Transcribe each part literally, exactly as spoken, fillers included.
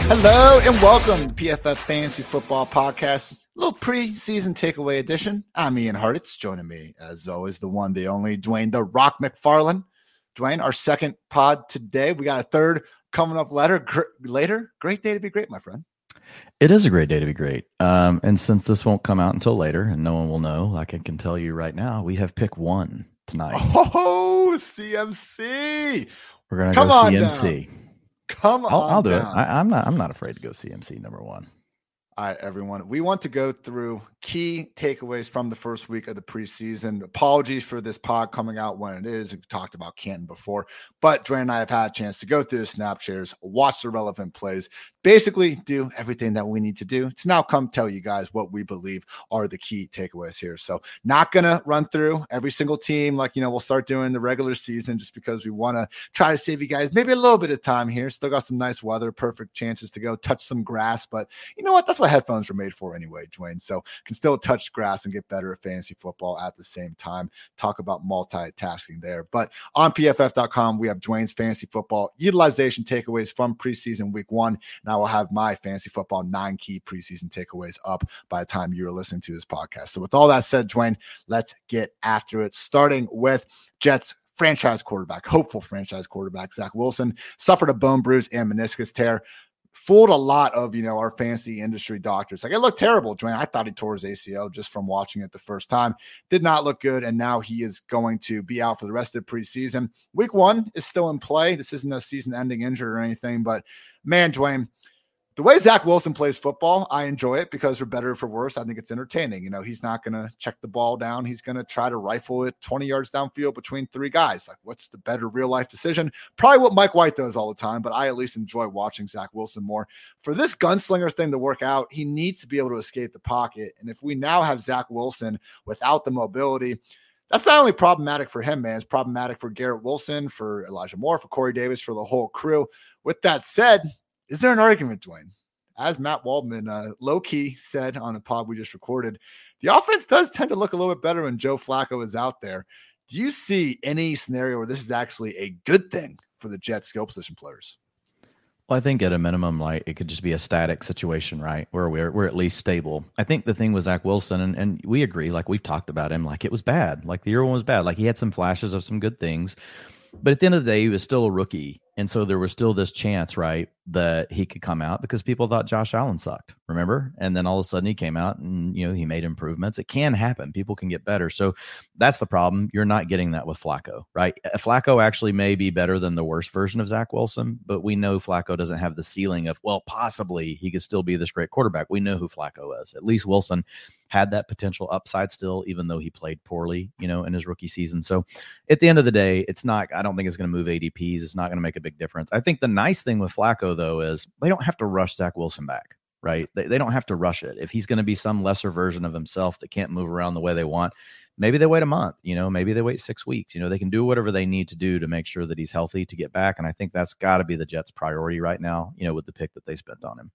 Hello and welcome to P F F Fantasy Football Podcast, a little pre-season takeaway edition. I'm Ian Hartitz. Joining me, as always, the one, the only, Dwayne the Rock McFarland. Dwayne, our second pod today. We got a third coming up later. Gr- later. Great day to be great, my friend. It is a great day to be great. Um, and since this won't come out until later and no one will know, like I can tell you right now, we have pick one tonight. Oh, C M C. We're going to Come go on C M C. Down. Come I'll, on I'll do down. it. I, I'm not. I'm not afraid to go C M C number one. All right, everyone. We want to go through key takeaways from the first week of the preseason. Apologies for this pod coming out when it is. We've talked about Canton before, but Dwayne and I have had a chance to go through the snap shares, watch the relevant plays, basically do everything that we need to do to now come tell you guys what we believe are the key takeaways here. So not going to run through every single team like, you know, we'll start doing the regular season just because we want to try to save you guys maybe a little bit of time here. Still got some nice weather, perfect chances to go touch some grass, but you know what? That's what headphones are made for anyway, Dwayne. So can still touch grass and get better at fantasy football at the same time. Talk about multitasking there. But on P F F dot com, we have Dwayne's fantasy football utilization takeaways from preseason week one. And I will have my fantasy football nine key preseason takeaways up by the time you're listening to this podcast. So with all that said, Dwayne, let's get after it. Starting with Jets franchise quarterback, hopeful franchise quarterback, Zach Wilson, suffered a bone bruise and meniscus tear. Fooled a lot of, you know, our fantasy industry doctors. Like, it looked terrible, Dwayne. I thought he tore his A C L just from watching it the first time. Did not look good, and now he is going to be out for the rest of the preseason. Week one is still in play. This isn't a season-ending injury or anything, but, man, Dwayne, the way Zach Wilson plays football, I enjoy it because for better or for worse, I think it's entertaining. You know, he's not going to check the ball down. He's going to try to rifle it twenty yards downfield between three guys. Like, what's the better real life decision? Probably what Mike White does all the time, but I at least enjoy watching Zach Wilson more. For this gunslinger thing to work out, he needs to be able to escape the pocket. And if we now have Zach Wilson without the mobility, that's not only problematic for him, man. It's problematic for Garrett Wilson, for Elijah Moore, for Corey Davis, for the whole crew. With that said, is there an argument, Dwayne? As Matt Waldman uh, low-key said on a pod we just recorded, the offense does tend to look a little bit better when Joe Flacco is out there. Do you see any scenario where this is actually a good thing for the Jets skill position players? Well, I think at a minimum, like, it could just be a static situation, right? Where we're we're at least stable. I think the thing with Zach Wilson, and, and we agree, like we've talked about him, like it was bad. Like the year one was bad. Like he had some flashes of some good things. But at the end of the day, he was still a rookie. And so there was still this chance, right, that he could come out because people thought Josh Allen sucked, remember? And then all of a sudden he came out and, you know, he made improvements. It can happen. People can get better. So that's the problem. You're not getting that with Flacco, right? Flacco actually may be better than the worst version of Zach Wilson, but we know Flacco doesn't have the ceiling of, well, possibly he could still be this great quarterback. We know who Flacco is. At least Wilson had that potential upside still, even though he played poorly, you know, in his rookie season. So at the end of the day, it's not, I don't think it's going to move A D Ps. It's not going to make a big difference. I think the nice thing with Flacco, though, is they don't have to rush Zach Wilson back, right? They, they don't have to rush it. If he's going to be some lesser version of himself that can't move around the way they want, maybe they wait a month, you know, maybe they wait six weeks. You know, they can do whatever they need to do to make sure that he's healthy to get back. And I think that's got to be the Jets' priority right now, you know, with the pick that they spent on him.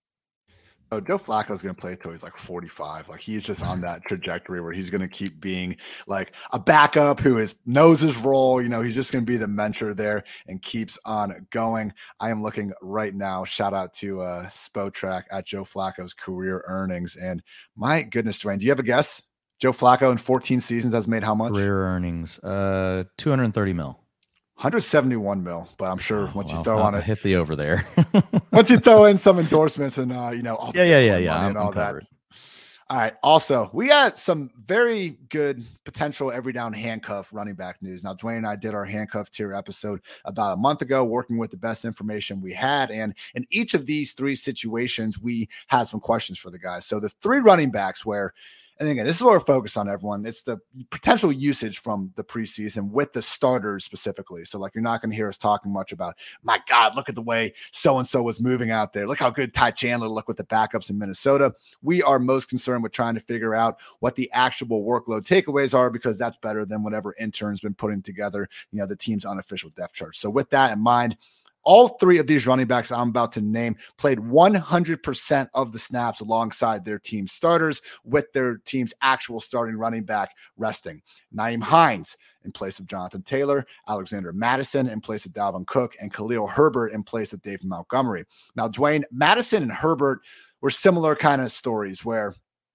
Oh, Joe Flacco is going to play until he's like forty-five. Like he's just on that trajectory where he's going to keep being like a backup who is knows his role. You know, he's just going to be the mentor there and keeps on going. I am looking right now. Shout out to uh, Spotrac at Joe Flacco's career earnings. And my goodness, Dwayne, do you have a guess? Joe Flacco in fourteen seasons has made how much? Career earnings, uh, two hundred thirty mil. one hundred seventy-one mil, but I'm sure oh, once well, you throw I'll on it, hit the over there. once you throw in some endorsements and uh, you know, all yeah, yeah, yeah, yeah, and I'm, all I'm that. covered. All right. Also, we got some very good potential every down handcuff running back news. Now, Dwayne and I did our handcuff tier episode about a month ago, working with the best information we had. And in each of these three situations, we had some questions for the guys. So the three running backs where, and again, this is what we're focused on, everyone. It's the potential usage from the preseason with the starters specifically. So, like, you're not going to hear us talking much about, my God, look at the way so-and-so was moving out there. Look how good Ty Chandler looked with the backups in Minnesota. We are most concerned with trying to figure out what the actual workload takeaways are, because that's better than whatever intern's been putting together, you know, the team's unofficial depth chart. So with that in mind, All three of these running backs I'm about to name played one hundred percent of the snaps alongside their team starters, with their team's actual starting running back resting. Nyheim Hines in place of Jonathan Taylor, Alexander Mattison in place of Dalvin Cook, and Khalil Herbert in place of David Montgomery. Now, Dwayne, Mattison and Herbert were similar kind of stories where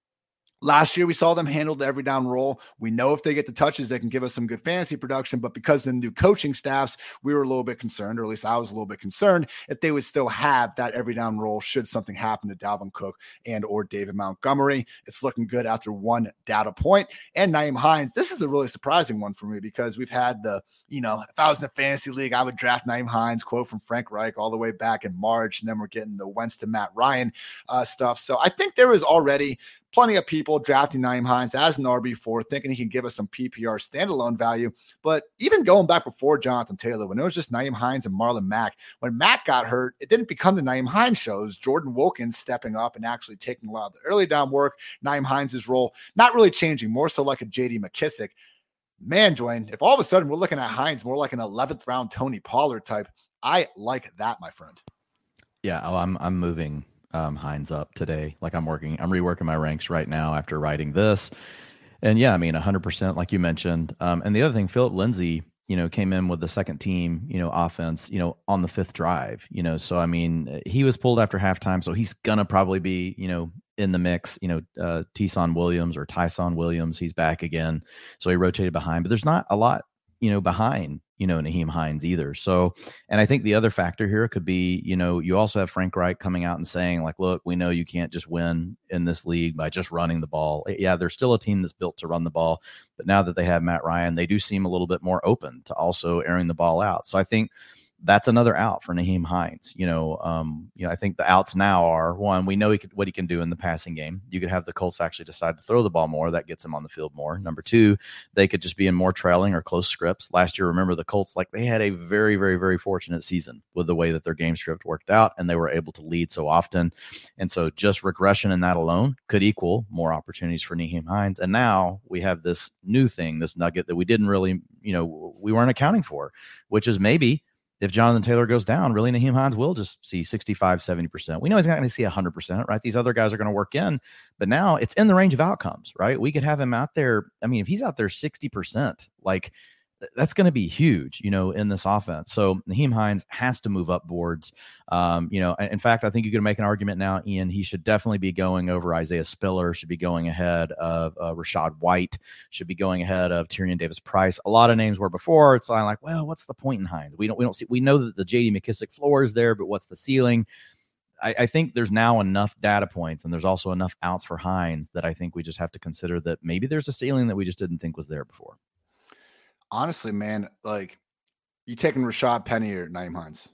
last year we saw them handle the every down role. We know if they get the touches, they can give us some good fantasy production, but because of the new coaching staffs, we were a little bit concerned, or at least I was a little bit concerned, if they would still have that every down role should something happen to Dalvin Cook and or David Montgomery. It's looking good after one data point. And Nyheim Hines, this is a really surprising one for me because we've had the, you know, if I was in a fantasy league, I would draft Nyheim Hines, quote from Frank Reich, all the way back in March, and then we're getting the Wentz to Matt Ryan uh, stuff. So I think there is already plenty of people drafting Nyheim Hines as an R B four, thinking he can give us some P P R standalone value. But even going back before Jonathan Taylor, when it was just Nyheim Hines and Marlon Mack, when Mack got hurt, it didn't become the Nyheim Hines shows. Jordan Wilkins stepping up and actually taking a lot of the early down work. Nyheim Hines' role not really changing, more so like a J D McKissic. Man, Dwayne, if all of a sudden we're looking at Hines more like an eleventh round Tony Pollard type, I like that, my friend. Yeah, oh, I'm I'm moving Um, Hines up today. Like I'm working, I'm reworking my ranks right now after writing this. And yeah, I mean, one hundred percent, like you mentioned. Um, and the other thing, Philip Lindsay, you know, came in with the second team, you know, offense, you know, on the fifth drive, you know, so I mean, he was pulled after halftime, so he's gonna probably be, you know, in the mix. You know, uh, Tyson Williams or Tyson Williams, he's back again, so he rotated behind. But there's not a lot, you know, behind, you know, Nyheim Hines either. So, and I think the other factor here could be, you know, you also have Frank Reich coming out and saying like, look, we know you can't just win in this league by just running the ball. Yeah, there's still a team that's built to run the ball, but now that they have Matt Ryan, they do seem a little bit more open to also airing the ball out. So I think that's another out for Nyheim Hines. You know, um, you know, I think the outs now are, one, we know he could, what he can do in the passing game. You could have the Colts actually decide to throw the ball more. That gets him on the field more. Number two, they could just be in more trailing or close scripts. Last year, remember the Colts, like they had a very, very, very fortunate season with the way that their game script worked out, and they were able to lead so often. And so just regression in that alone could equal more opportunities for Nyheim Hines. And now we have this new thing, this nugget that we didn't really, you know, we weren't accounting for, which is maybe if Jonathan Taylor goes down, really Nyheim Hines will just see sixty-five, seventy percent. We know he's not going to see one hundred percent, right? These other guys are going to work in, but now it's in the range of outcomes, right? We could have him out there. I mean, if he's out there sixty percent, like that's going to be huge, you know, in this offense. So Nyheim Hines has to move up boards. Um, you know, in fact, I think you could make an argument now, Ian, he should definitely be going over Isaiah Spiller, should be going ahead of uh, Rachaad White, should be going ahead of Tyrion Davis-Price. A lot of names were before. It's like, well, what's the point in Hines? We don't, we don't see, we know that the J D McKissic floor is there, but what's the ceiling? I, I think there's now enough data points, and there's also enough outs for Hines that I think we just have to consider that maybe there's a ceiling that we just didn't think was there before. Honestly, man, like you taking Rashad Penny or Nyheim Hines?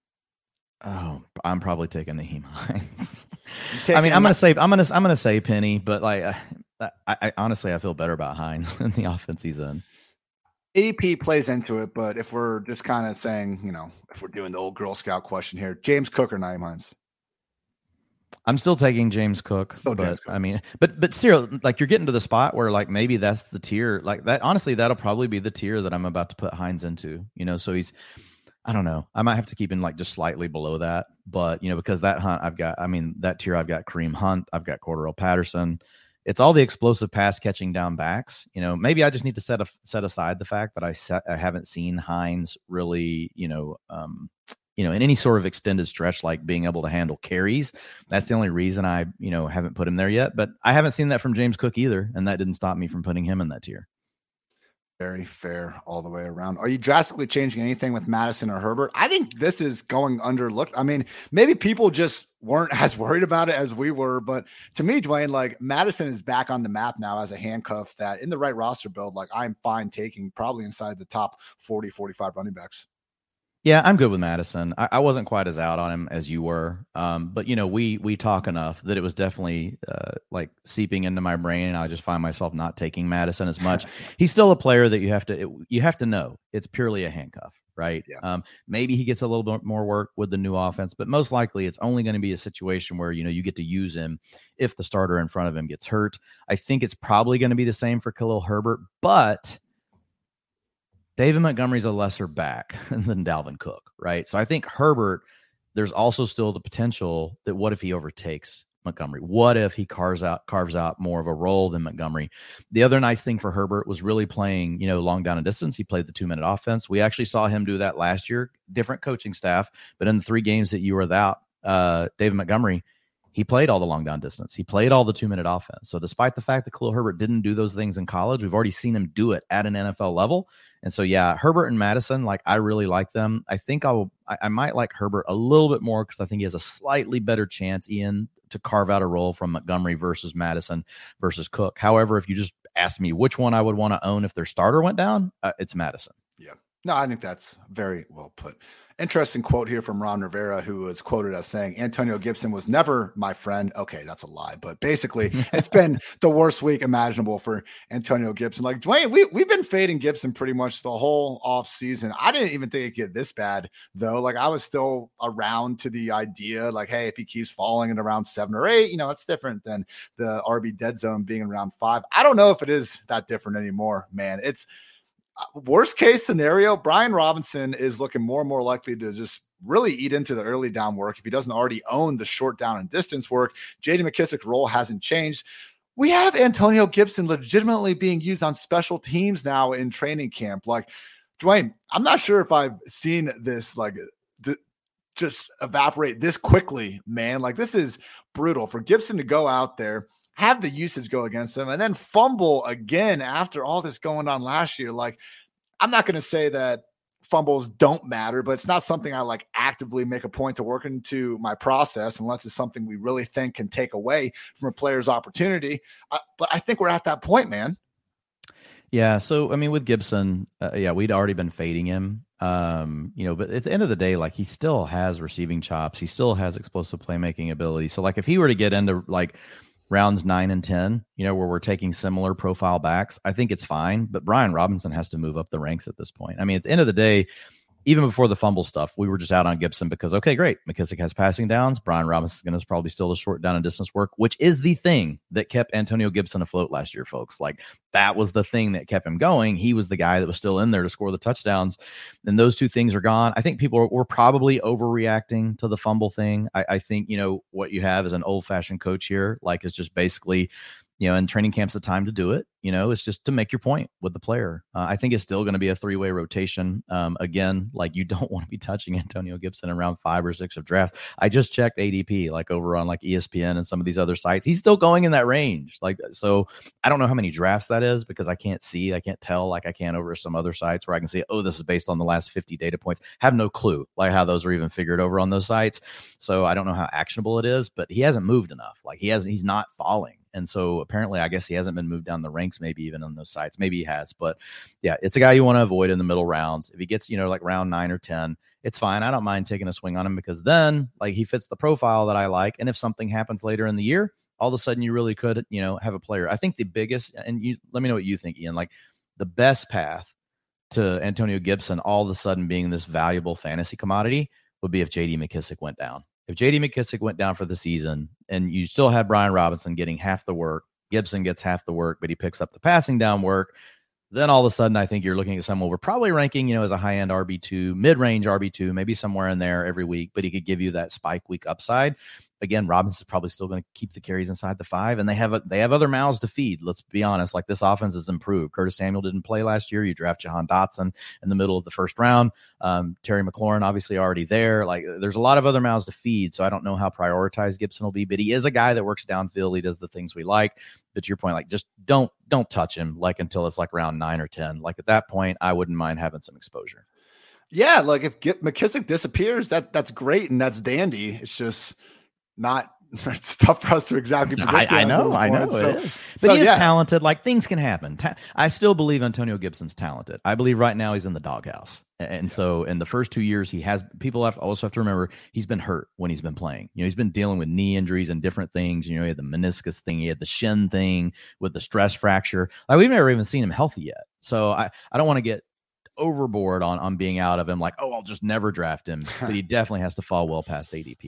Oh, I'm probably taking Nyheim Hines. I mean, I'm gonna say I'm gonna I'm gonna say Penny, but like, I, I honestly I feel better about Hines in the offense he's in. A D P plays into it, but if we're just kind of saying, you know, if we're doing the old Girl Scout question here, James Cook or Nyheim Hines? I'm still taking James Cook, still but James Cook. I mean, but but still, like you're getting to the spot where like maybe that's the tier, like that. Honestly, that'll probably be the tier that I'm about to put Hines into. You know, so he's, I don't know, I might have to keep him like just slightly below that, but you know, because that Hunt, I've got, I mean, that tier, I've got Kareem Hunt, I've got Cordarrelle Patterson. It's all the explosive pass catching down backs. You know, maybe I just need to set a, set aside the fact that I set, I haven't seen Hines really, you know, um, you know, in any sort of extended stretch, like being able to handle carries. That's the only reason I, you know, haven't put him there yet, but I haven't seen that from James Cook either. And that didn't stop me from putting him in that tier. Very fair all the way around. Are you drastically changing anything with Mattison or Herbert? I think this is going underlooked. I mean, maybe people just weren't as worried about it as we were, but to me, Dwayne, like Mattison is back on the map now as a handcuff that in the right roster build, like I'm fine taking probably inside the top forty, forty-five running backs. Yeah, I'm good with Mattison. I, I wasn't quite as out on him as you were, um, but you know, we we talk enough that it was definitely uh, like seeping into my brain, and I just find myself not taking Mattison as much. He's still a player that you have to it, you have to know it's purely a handcuff, right? Yeah. Um, maybe he gets a little bit more work with the new offense, but most likely it's only going to be a situation where you know you get to use him if the starter in front of him gets hurt. I think it's probably going to be the same for Khalil Herbert, but David Montgomery's a lesser back than Dalvin Cook, right? So I think Herbert, there's also still the potential that what if he overtakes Montgomery? What if he carves out carves out more of a role than Montgomery? The other nice thing for Herbert was really playing, you know, long down and distance. He played the two-minute offense. We actually saw him do that last year, different coaching staff, but in the three games that you were without uh, David Montgomery, he played all the long down distance. He played all the two-minute offense. So despite the fact that Khalil Herbert didn't do those things in college, we've already seen him do it at an N F L level. And so, yeah, Herbert and Madison, like, I really like them. I think I'll, I, I might like Herbert a little bit more because I think he has a slightly better chance, Ian, to carve out a role from Montgomery versus Madison versus Cook. However, if you just ask me which one I would want to own if their starter went down, uh, it's Madison. Yeah. No, I think that's very well put. Interesting quote here from Ron Rivera, who was quoted as saying, Antonio Gibson was never my friend. Okay, that's a lie. But basically, it's been the worst week imaginable for Antonio Gibson. Like, Dwayne, we, we've been fading Gibson pretty much the whole off season. I didn't even think it'd get this bad, though. Like, I was still around to the idea, like, hey, if he keeps falling in around seven or eight, you know, it's different than the R B dead zone being around five. I don't know if it is that different anymore, man. It's worst case scenario, Brian Robinson is looking more and more likely to just really eat into the early down work if he doesn't already own the short down and distance work. J D McKissic's role hasn't changed. We have Antonio Gibson legitimately being used on special teams now in training camp. Like, Dwayne, I'm not sure if I've seen this like d- just evaporate this quickly, man. Like, this is brutal for Gibson to go out there, have the usage go against him, and then fumble again after all this going on last year. Like, I'm not going to say that fumbles don't matter, but it's not something I like actively make a point to work into my process unless it's something we really think can take away from a player's opportunity. Uh, but I think we're at that point, man. Yeah. So, I mean, with Gibson, uh, yeah, we'd already been fading him. Um, you know, but at the end of the day, like, he still has receiving chops. He still has explosive playmaking ability. So, like, if he were to get into like rounds nine and ten, you know, where we're taking similar profile backs, I think it's fine. But Brian Robinson has to move up the ranks at this point. I mean, at the end of the day, even before the fumble stuff, we were just out on Gibson because, okay, great, McKissic has passing downs. Brian Robinson is going to probably still the short down and distance work, which is the thing that kept Antonio Gibson afloat last year, folks. Like, that was the thing that kept him going. He was the guy that was still in there to score the touchdowns. And those two things are gone. I think people are, were probably overreacting to the fumble thing. I, I think, you know, what you have is an old-fashioned coach here, like, is just basically, you know, and training camp's the time to do it. You know, it's just to make your point with the player. Uh, I think it's still going to be a three-way rotation. Um, again, like, you don't want to be touching Antonio Gibson in round five or six of drafts. I just checked A D P, like, over on like E S P N and some of these other sites. He's still going in that range. Like, so I don't know how many drafts that is because I can't see, I can't tell like I can over some other sites where I can see, oh, this is based on the last fifty data points. Have no clue like how those are even figured over on those sites. So I don't know how actionable it is, but he hasn't moved enough. Like, he hasn't, he's not falling. And so apparently, I guess he hasn't been moved down the ranks, maybe even on those sites. Maybe he has. But yeah, it's a guy you want to avoid in the middle rounds. If he gets, you know, like round nine or ten, it's fine. I don't mind taking a swing on him because then, like, he fits the profile that I like. And if something happens later in the year, all of a sudden you really could, you know, have a player. I think the biggest, and you let me know what you think, Ian, like, the best path to Antonio Gibson all of a sudden being this valuable fantasy commodity would be if J D McKissic went down. If J D McKissic went down for the season and you still have Brian Robinson getting half the work, Gibson gets half the work, but he picks up the passing down work, then all of a sudden I think you're looking at someone we're probably ranking, you know, as a high-end R B two, mid-range R B two, maybe somewhere in there every week, but he could give you that spike week upside. Again, Robinson's probably still going to keep the carries inside the five, and they have a, they have other mouths to feed. Let's be honest. Like, this offense has improved. Curtis Samuel didn't play last year. You draft Jahan Dotson in the middle of the first round. Um, Terry McLaurin obviously already there. Like, there's a lot of other mouths to feed, so I don't know how prioritized Gibson will be, but he is a guy that works downfield. He does the things we like. But to your point, like, just don't don't touch him like until it's like round nine or ten. Like, at that point, I wouldn't mind having some exposure. Yeah, like, if Get McKissic disappears, that that's great and that's dandy. It's just not. It's tough for us to exactly predict. I, I know, I know so, it is. But so, he is yeah. talented. Like, things can happen. Ta- I still believe Antonio Gibson's talented. I believe right now he's in the doghouse. And yeah. so in the first two years, he has people have also have to remember he's been hurt when he's been playing. You know, he's been dealing with knee injuries and different things. You know, he had the meniscus thing, he had the shin thing with the stress fracture. Like, we've never even seen him healthy yet. So I, I don't want to get overboard on, on being out of him. Like, oh, I'll just never draft him. But he definitely has to fall well past A D P.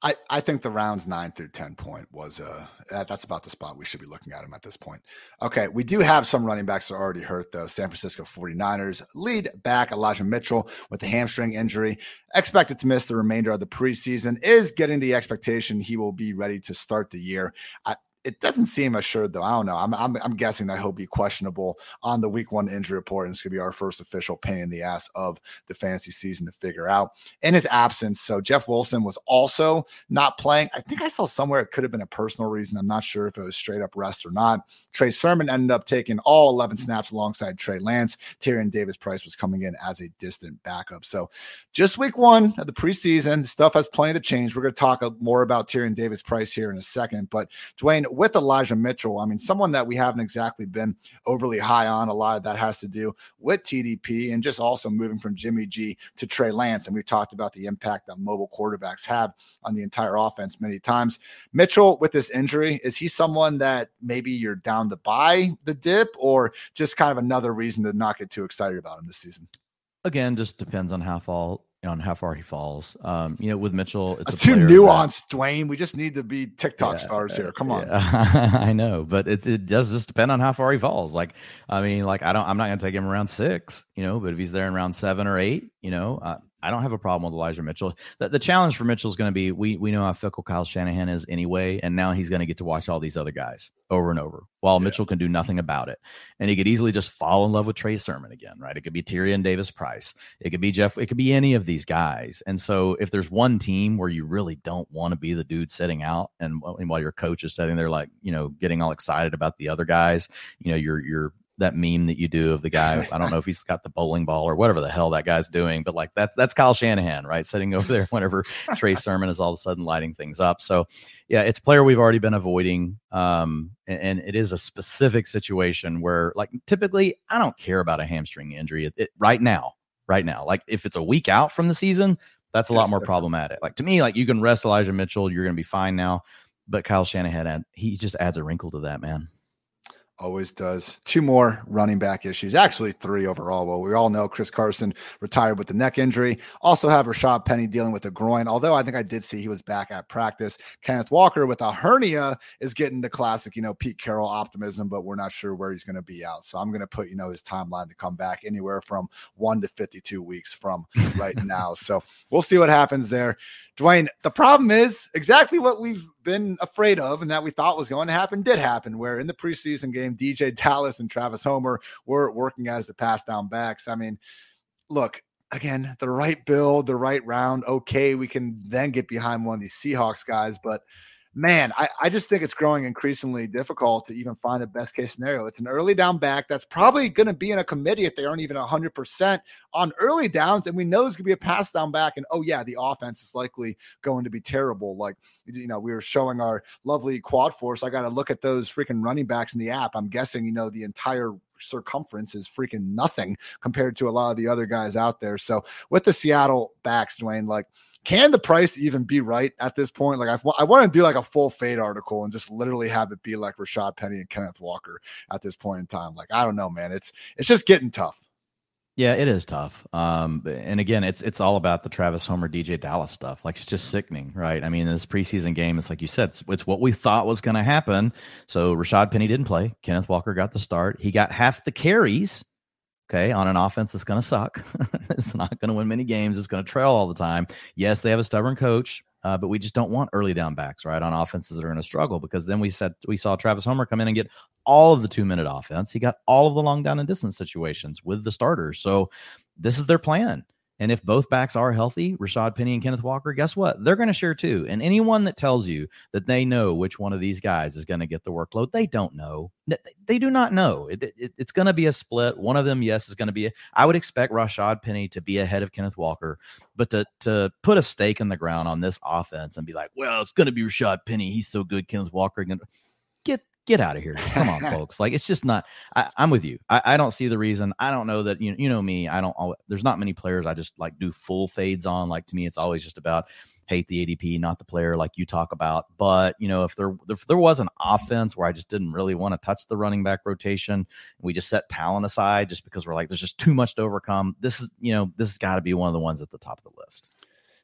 I, I think the rounds nine through ten point was uh that, that's about the spot we should be looking at him at this point. Okay, we do have some running backs that are already hurt though. San Francisco forty-niners lead back Elijah Mitchell with a hamstring injury, expected to miss the remainder of the preseason, is getting the expectation he will be ready to start the year. I, It doesn't seem assured, though. I don't know. I'm, I'm I'm guessing that he'll be questionable on the week one injury report, and it's going to be our first official pain in the ass of the fantasy season to figure out. In his absence, so Jeff Wilson was also not playing. I think I saw somewhere it could have been a personal reason. I'm not sure if it was straight up rest or not. Trey Sermon ended up taking all eleven snaps alongside Trey Lance. Tyrion Davis-Price was coming in as a distant backup. So just week one of the preseason, stuff has plenty to change. We're going to talk more about Tyrion Davis-Price here in a second, but Dwayne, with Elijah Mitchell, I mean, someone that we haven't exactly been overly high on. A lot of that has to do with T D P and just also moving from Jimmy G to Trey Lance. And we've talked about the impact that mobile quarterbacks have on the entire offense many times. Mitchell, with this injury, is he someone that maybe you're down to buy the dip, or just kind of another reason to not get too excited about him this season? Again, just depends on how fall on how far he falls. Um, you know, with Mitchell, it's That's too nuanced, that, Dwayne. We just need to be TikTok yeah, stars here. Come on. Yeah. I know, but it it does just depend on how far he falls. Like, I mean, like I don't, I'm not going to take him around six, you know, but if he's there in round seven or eight, you know, uh, I don't have a problem with Elijah Mitchell. The, the challenge for Mitchell is going to be, we we know how fickle Kyle Shanahan is anyway, and now he's going to get to watch all these other guys over and over, while yeah. Mitchell can do nothing about it. And he could easily just fall in love with Trey Sermon again, right? It could be Tyrion Davis-Price. It could be Jeff. It could be any of these guys. And so if there's one team where you really don't want to be the dude sitting out, and, and while your coach is sitting there, like, you know, getting all excited about the other guys, you know, you're you're that meme that you do of the guy, I don't know if he's got the bowling ball or whatever the hell that guy's doing, but like that's, that's Kyle Shanahan, right? Sitting over there whenever Trey Sermon is all of a sudden lighting things up. So yeah, it's a player we've already been avoiding. Um, and, and it is a specific situation where, like, typically I don't care about a hamstring injury it, it, right now, right now. Like if it's a week out from the season, that's a lot more problematic. Like to me, like you can rest Elijah Mitchell, you're going to be fine now, but Kyle Shanahan, he just adds a wrinkle to that, man. Always does. Two more running back issues, actually three overall. Well, we all know Chris Carson retired with the neck injury. Also have Rashad Penny dealing with a groin, although I think I did see he was back at practice. Kenneth Walker with a hernia is getting the classic, you know, Pete Carroll optimism, but we're not sure where he's going to be out. So I'm going to put, you know, his timeline to come back anywhere from one to fifty-two weeks from right now. So we'll see what happens there. Dwayne, the problem is exactly what we've been afraid of and that we thought was going to happen did happen, where in the preseason game, D J Dallas and Travis Homer were working as the pass down backs. I mean, look, again, the right build, the right round. Okay, we can then get behind one of these Seahawks guys, but man, I, I just think it's growing increasingly difficult to even find a best case scenario. It's an early down back that's probably going to be in a committee if they aren't even one hundred percent on early downs. And we know it's going to be a pass down back. And, oh, yeah, the offense is likely going to be terrible. Like, you know, we were showing our lovely quad force. I got to look at those freaking running backs in the app. I'm guessing, you know, the entire circumference is freaking nothing compared to a lot of the other guys out there. So with the Seattle backs, Dwayne, like, can the price even be right at this point? Like, I, I want to do like a full fade article and just literally have it be like Rashad Penny and Kenneth Walker at this point in time. Like, I don't know, man. It's it's just getting tough. Yeah, it is tough. Um, and again, it's it's all about the Travis Homer, D J Dallas stuff. Like, it's just sickening, right? I mean, this preseason game, it's like you said, it's, it's what we thought was going to happen. So Rashad Penny didn't play. Kenneth Walker got the start. He got half the carries. Okay, on an offense that's going to suck. It's not going to win many games. It's going to trail all the time. Yes, they have a stubborn coach, uh, but we just don't want early down backs, right, on offenses that are going to struggle, because then we said we saw Travis Homer come in and get all of the two-minute offense. He got all of the long down and distance situations with the starters. So this is their plan. And if both backs are healthy, Rashad Penny and Kenneth Walker, guess what? They're going to share too. And anyone that tells you that they know which one of these guys is going to get the workload, they don't know. They do not know. It, it, it's going to be a split. One of them, yes, is going to be. A, I would expect Rashad Penny to be ahead of Kenneth Walker, but to to put a stake in the ground on this offense and be like, well, it's going to be Rashad Penny. He's so good. Kenneth Walker, get get out of here. Come on, folks. Like, it's just not. I, I'm with you. I, I don't see the reason. I don't know that, you, you know me. I don't. There's not many players I just like do full fades on. Like, to me, it's always just about hate the A D P, not the player, like you talk about. But, you know, if there if there was an offense where I just didn't really want to touch the running back rotation, we just set talent aside just because we're like, there's just too much to overcome. This is, you know, this has got to be one of the ones at the top of the list.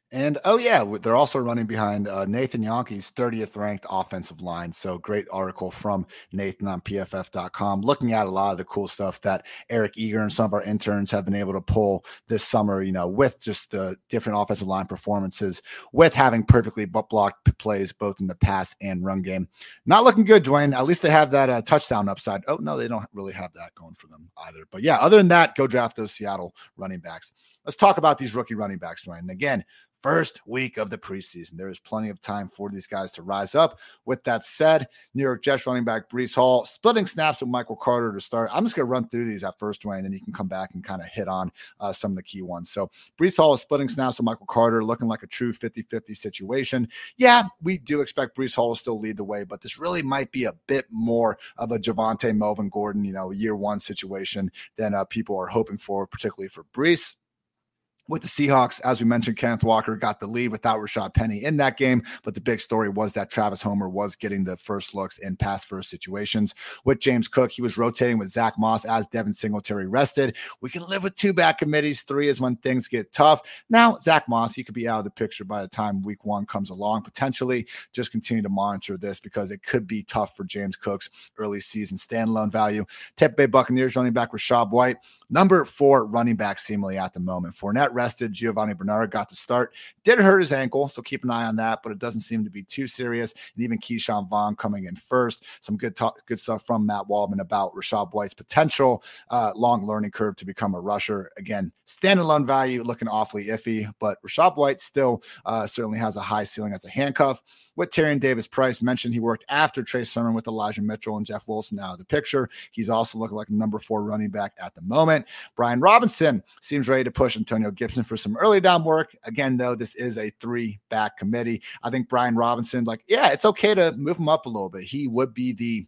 And oh yeah, they're also running behind uh, Nathan Yankee's thirtieth ranked offensive line. So great article from Nathan on P F F dot com, looking at a lot of the cool stuff that Eric Eager and some of our interns have been able to pull this summer, you know, with just the different offensive line performances, with having perfectly blocked plays both in the pass and run game. Not looking good, Dwayne. At least they have that uh, touchdown upside. Oh, no, they don't really have that going for them either. But yeah, other than that, go draft those Seattle running backs. Let's talk about these rookie running backs, Dwayne. And again, first week of the preseason. There is plenty of time for these guys to rise up. With that said, New York Jets running back Breece Hall splitting snaps with Michael Carter to start. I'm just going to run through these at first, Dwayne, and then you can come back and kind of hit on uh, some of the key ones. So Breece Hall is splitting snaps with Michael Carter, looking like a true fifty-fifty situation. Yeah, we do expect Breece Hall to still lead the way, but this really might be a bit more of a Javonte Melvin Gordon, you know, year one situation than uh, people are hoping for, particularly for Breece. With the Seahawks, as we mentioned, Kenneth Walker got the lead without Rashad Penny in that game, but the big story was that Travis Homer was getting the first looks in pass first situations. With James Cook, he was rotating with Zach Moss as Devin Singletary rested. We can live with two back committees. Three is when things get tough. Now, Zach Moss, he could be out of the picture by the time week one comes along, potentially. Just continue to monitor this because it could be tough for James Cook's early season standalone value. Tampa Bay Buccaneers running back Rachaad White, number four running back seemingly at the moment. Fournette rested. Giovanni Bernard got to start. Did hurt his ankle, so keep an eye on that, but it doesn't seem to be too serious. And even Keyshawn Vaughn coming in first. Some good talk, good stuff from Matt Waldman about Rachaad White's potential uh, long learning curve to become a rusher. Again, standalone value looking awfully iffy, but Rachaad White still uh, certainly has a high ceiling as a handcuff. With Tyrion Davis-Price, mentioned he worked after Trey Sermon with Elijah Mitchell and Jeff Wilson out of the picture. He's also looking like a number four running back at the moment. Brian Robinson seems ready to push Antonio Gibson for some early down work. Again, though, this is a three-back committee. I think Brian Robinson, like, yeah, it's okay to move him up a little bit. He would be the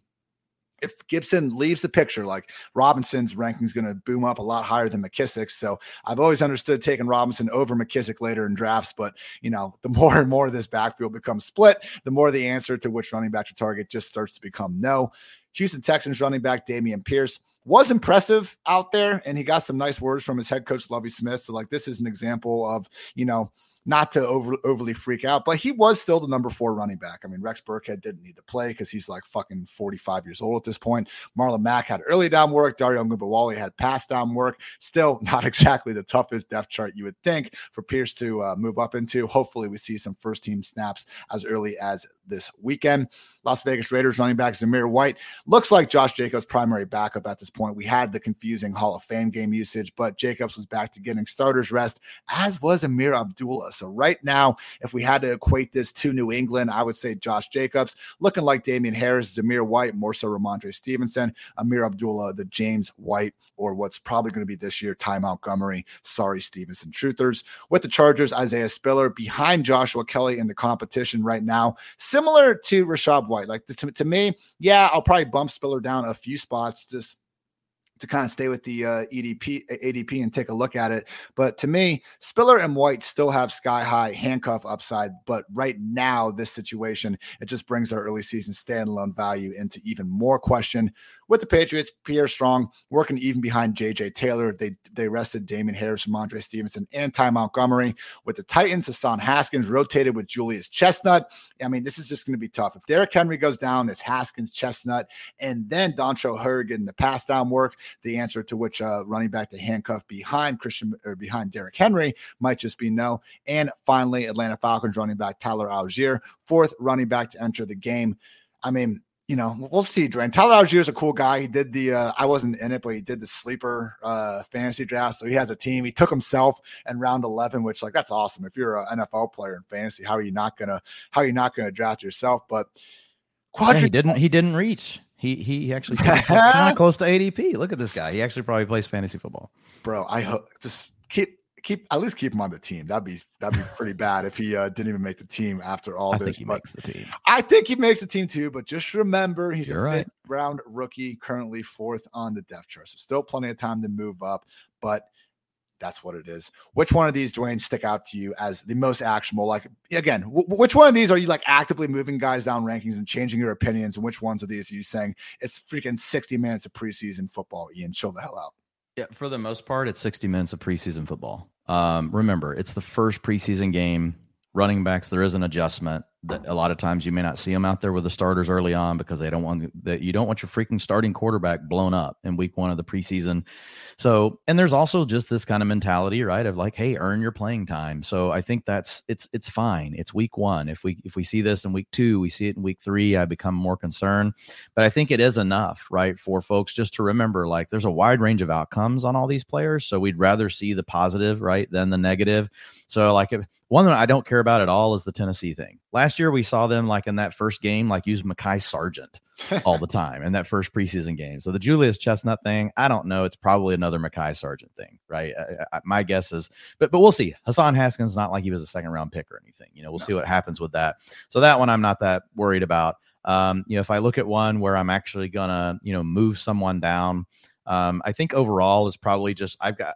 If Gibson leaves the picture, like Robinson's ranking is going to boom up a lot higher than McKissick's. So I've always understood taking Robinson over McKissick later in drafts. But, you know, the more and more this backfield becomes split, the more the answer to which running back to target just starts to become no. Houston Texans running back Dameon Pierce was impressive out there, and he got some nice words from his head coach, Lovie Smith. So, like, this is an example of, you know, not to over, overly freak out, but he was still the number four running back. I mean, Rex Burkhead didn't need to play because he's like fucking forty-five years old at this point. Marlon Mack had early down work. Dario Ngubawale had pass down work. Still not exactly the toughest depth chart you would think for Pierce to uh, move up into. Hopefully we see some first team snaps as early as this weekend. Las Vegas Raiders running back Zamir White looks like Josh Jacobs' primary backup at this point. We had the confusing Hall of Fame game usage, but Jacobs was back to getting starters rest, as was Amir Abdullah. So right now, if we had to equate this to New England, I would say Josh Jacobs, looking like Damian Harris, Zamir White, more so Ramondre Stevenson, Amir Abdullah, the James White, or what's probably going to be this year, Ty Montgomery. Sorry, Stevenson truthers. With the Chargers, Isaiah Spiller behind Joshua Kelly in the competition right now, similar to Rachaad White. Like to, to me, yeah, I'll probably bump Spiller down a few spots just to kind of stay with the uh, E D P, A D P and take a look at it. But to me, Spiller and White still have sky high handcuff upside. But right now, this situation, it just brings our early season standalone value into even more question. With the Patriots, Pierre Strong working even behind J J Taylor. They they rested Damian Harris, Ramondre Stevenson, and Ty Montgomery. With the Titans, Hassan Haskins rotated with Julius Chestnut. I mean, this is just going to be tough. If Derrick Henry goes down, it's Haskins, Chestnut, and then Dontrell Hurd getting the pass down work. The answer to which uh, running back to handcuff behind Christian or behind Derrick Henry might just be no. And finally, Atlanta Falcons running back Tyler Algier, fourth running back to enter the game. I mean, you know, we'll see, Dwayne. Tyler Algier is a cool guy. He did the, uh, I wasn't in it, but he did the sleeper uh, fantasy draft. So he has a team. He took himself in round eleven, which like, that's awesome. If you're an N F L player in fantasy, how are you not going to, how are you not going to draft yourself? But quadri- yeah, he didn't, he didn't reach. He he actually kind of close to A D P. Look at this guy. He actually probably plays fantasy football. Bro, I hope just keep keep at least keep him on the team. That'd be that'd be pretty bad if he uh, didn't even make the team after all I this. Think he but makes the team. I think he makes the team too. But just remember, he's You're a right. fifth round rookie, currently fourth on the depth chart. So still plenty of time to move up, but that's what it is. Which one of these, Dwayne, stick out to you as the most actionable? Like, again, w- which one of these are you like actively moving guys down rankings and changing your opinions? And which ones of these are you saying it's freaking sixty minutes of preseason football? Ian, chill the hell out. Yeah, for the most part, it's sixty minutes of preseason football. Um, remember, it's the first preseason game. Running backs, there is an adjustment that a lot of times you may not see them out there with the starters early on because they don't want that. You don't want your freaking starting quarterback blown up in week one of the preseason. So, and there's also just this kind of mentality, right? Of like, hey, earn your playing time. So I think that's, it's, it's fine. It's week one. If we, if we see this in week two, we see it in week three, I become more concerned, but I think it is enough, right? For folks just to remember, like there's a wide range of outcomes on all these players. So we'd rather see the positive, right, than the negative. So like if, one that I don't care about at all is the Tennessee thing. Last year, we saw them like in that first game, like use Mekhi Sargent all the time in that first preseason game. So the Julius Chestnut thing, I don't know. It's probably another Mekhi Sargent thing, right? I, I, my guess is, but but we'll see. Hassan Haskins, not like he was a second round pick or anything. You know, we'll no. see what happens with that. So that one I'm not that worried about. Um, you know, if I look at one where I'm actually gonna, you know, move someone down, um, I think overall is probably just I've got.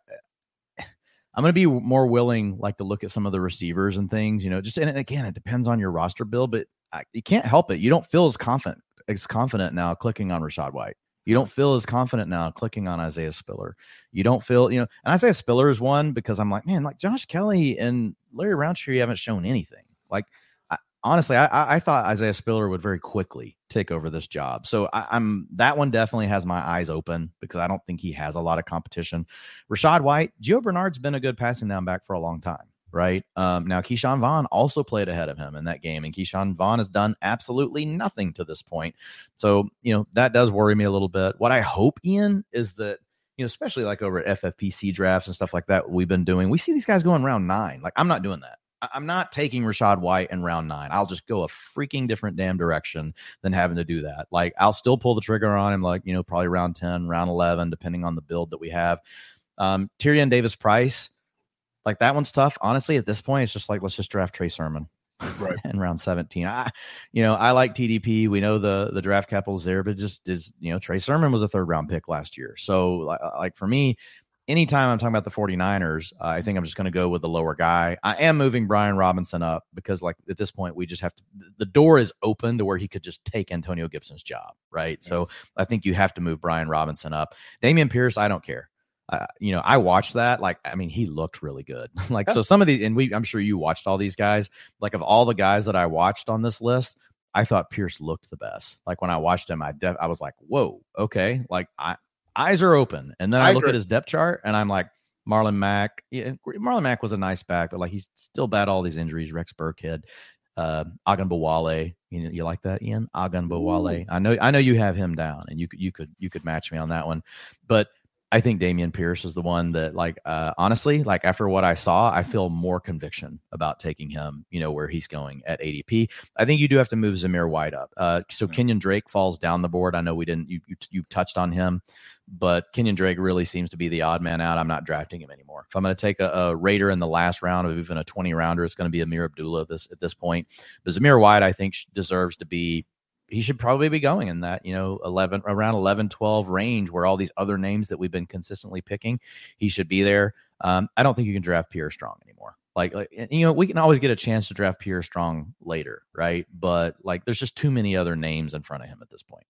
I'm going to be more willing, like, to look at some of the receivers and things, you know, just, and again, it depends on your roster build, but I, you can't help it. You don't feel as confident, as confident now clicking on Rachaad White. You don't feel as confident now clicking on Isaiah Spiller. You don't feel, you know, and Isaiah Spiller is one because I'm like, man, like Josh Kelly and Larry Rountree haven't shown anything. Like, I, honestly, I, I thought Isaiah Spiller would very quickly take over this job. So I, I'm that one definitely has my eyes open because I don't think he has a lot of competition. Rachaad White, Gio Bernard's been a good passing down back for a long time, right? Um, now Keyshawn Vaughn also played ahead of him in that game, and Keyshawn Vaughn has done absolutely nothing to this point. So, you know, that does worry me a little bit. What I hope, Ian, is that, you know, especially like over at F F P C drafts and stuff like that we've been doing, we see these guys going round nine. Like, I'm not doing that. I'm not taking Rachaad White in round nine. I'll just go a freaking different damn direction than having to do that. Like, I'll still pull the trigger on him, like, you know, probably round ten, round eleven, depending on the build that we have. Um, Tyrion Davis-Price, like, that one's tough. Honestly, at this point, it's just like, let's just draft Trey Sermon right in round seventeen. I, you know, I like T D P. We know the the draft capital is there, but it just is, you know, Trey Sermon was a third round pick last year. So, like, like for me, anytime I'm talking about the 49ers, uh, I think I'm just going to go with the lower guy. I am moving Brian Robinson up because, like, at this point, we just have to – the door is open to where he could just take Antonio Gibson's job, right? Yeah. So I think you have to move Brian Robinson up. Dameon Pierce, I don't care. Uh, you know, I watched that. Like, I mean, he looked really good. like, yeah. So some of the – and we, I'm sure you watched all these guys. Like, of all the guys that I watched on this list, I thought Pierce looked the best. Like, when I watched him, I def- I was like, whoa, okay. Like, I – eyes are open. And then I, I look agree. at his depth chart and I'm like, Marlon Mack. Yeah, Marlon Mack was a nice back, but like he's still bad all these injuries. Rex Burkhead, uh, Agunbowale. You know, you like that, Ian? Agunbowale. I know, I know you have him down, and you could, you could, you could match me on that one. But I think Dameon Pierce is the one that, like, uh, honestly, like after what I saw, I feel more conviction about taking him, you know, where he's going at A D P. I think you do have to move Zamir White up. Uh, so mm-hmm. Kenyon Drake falls down the board. I know we didn't, you, you, you touched on him, but Kenyon Drake really seems to be the odd man out. I'm not drafting him anymore. If I'm going to take a, a Raider in the last round of even a twenty rounder, it's going to be Amir Abdullah this, at this point. But Zamir White, I think, deserves to be, he should probably be going in that, you know, eleven around eleven, twelve range where all these other names that we've been consistently picking, he should be there. Um, I don't think you can draft Pierre Strong anymore. Like, like, you know, we can always get a chance to draft Pierre Strong later, right? But like, there's just too many other names in front of him at this point.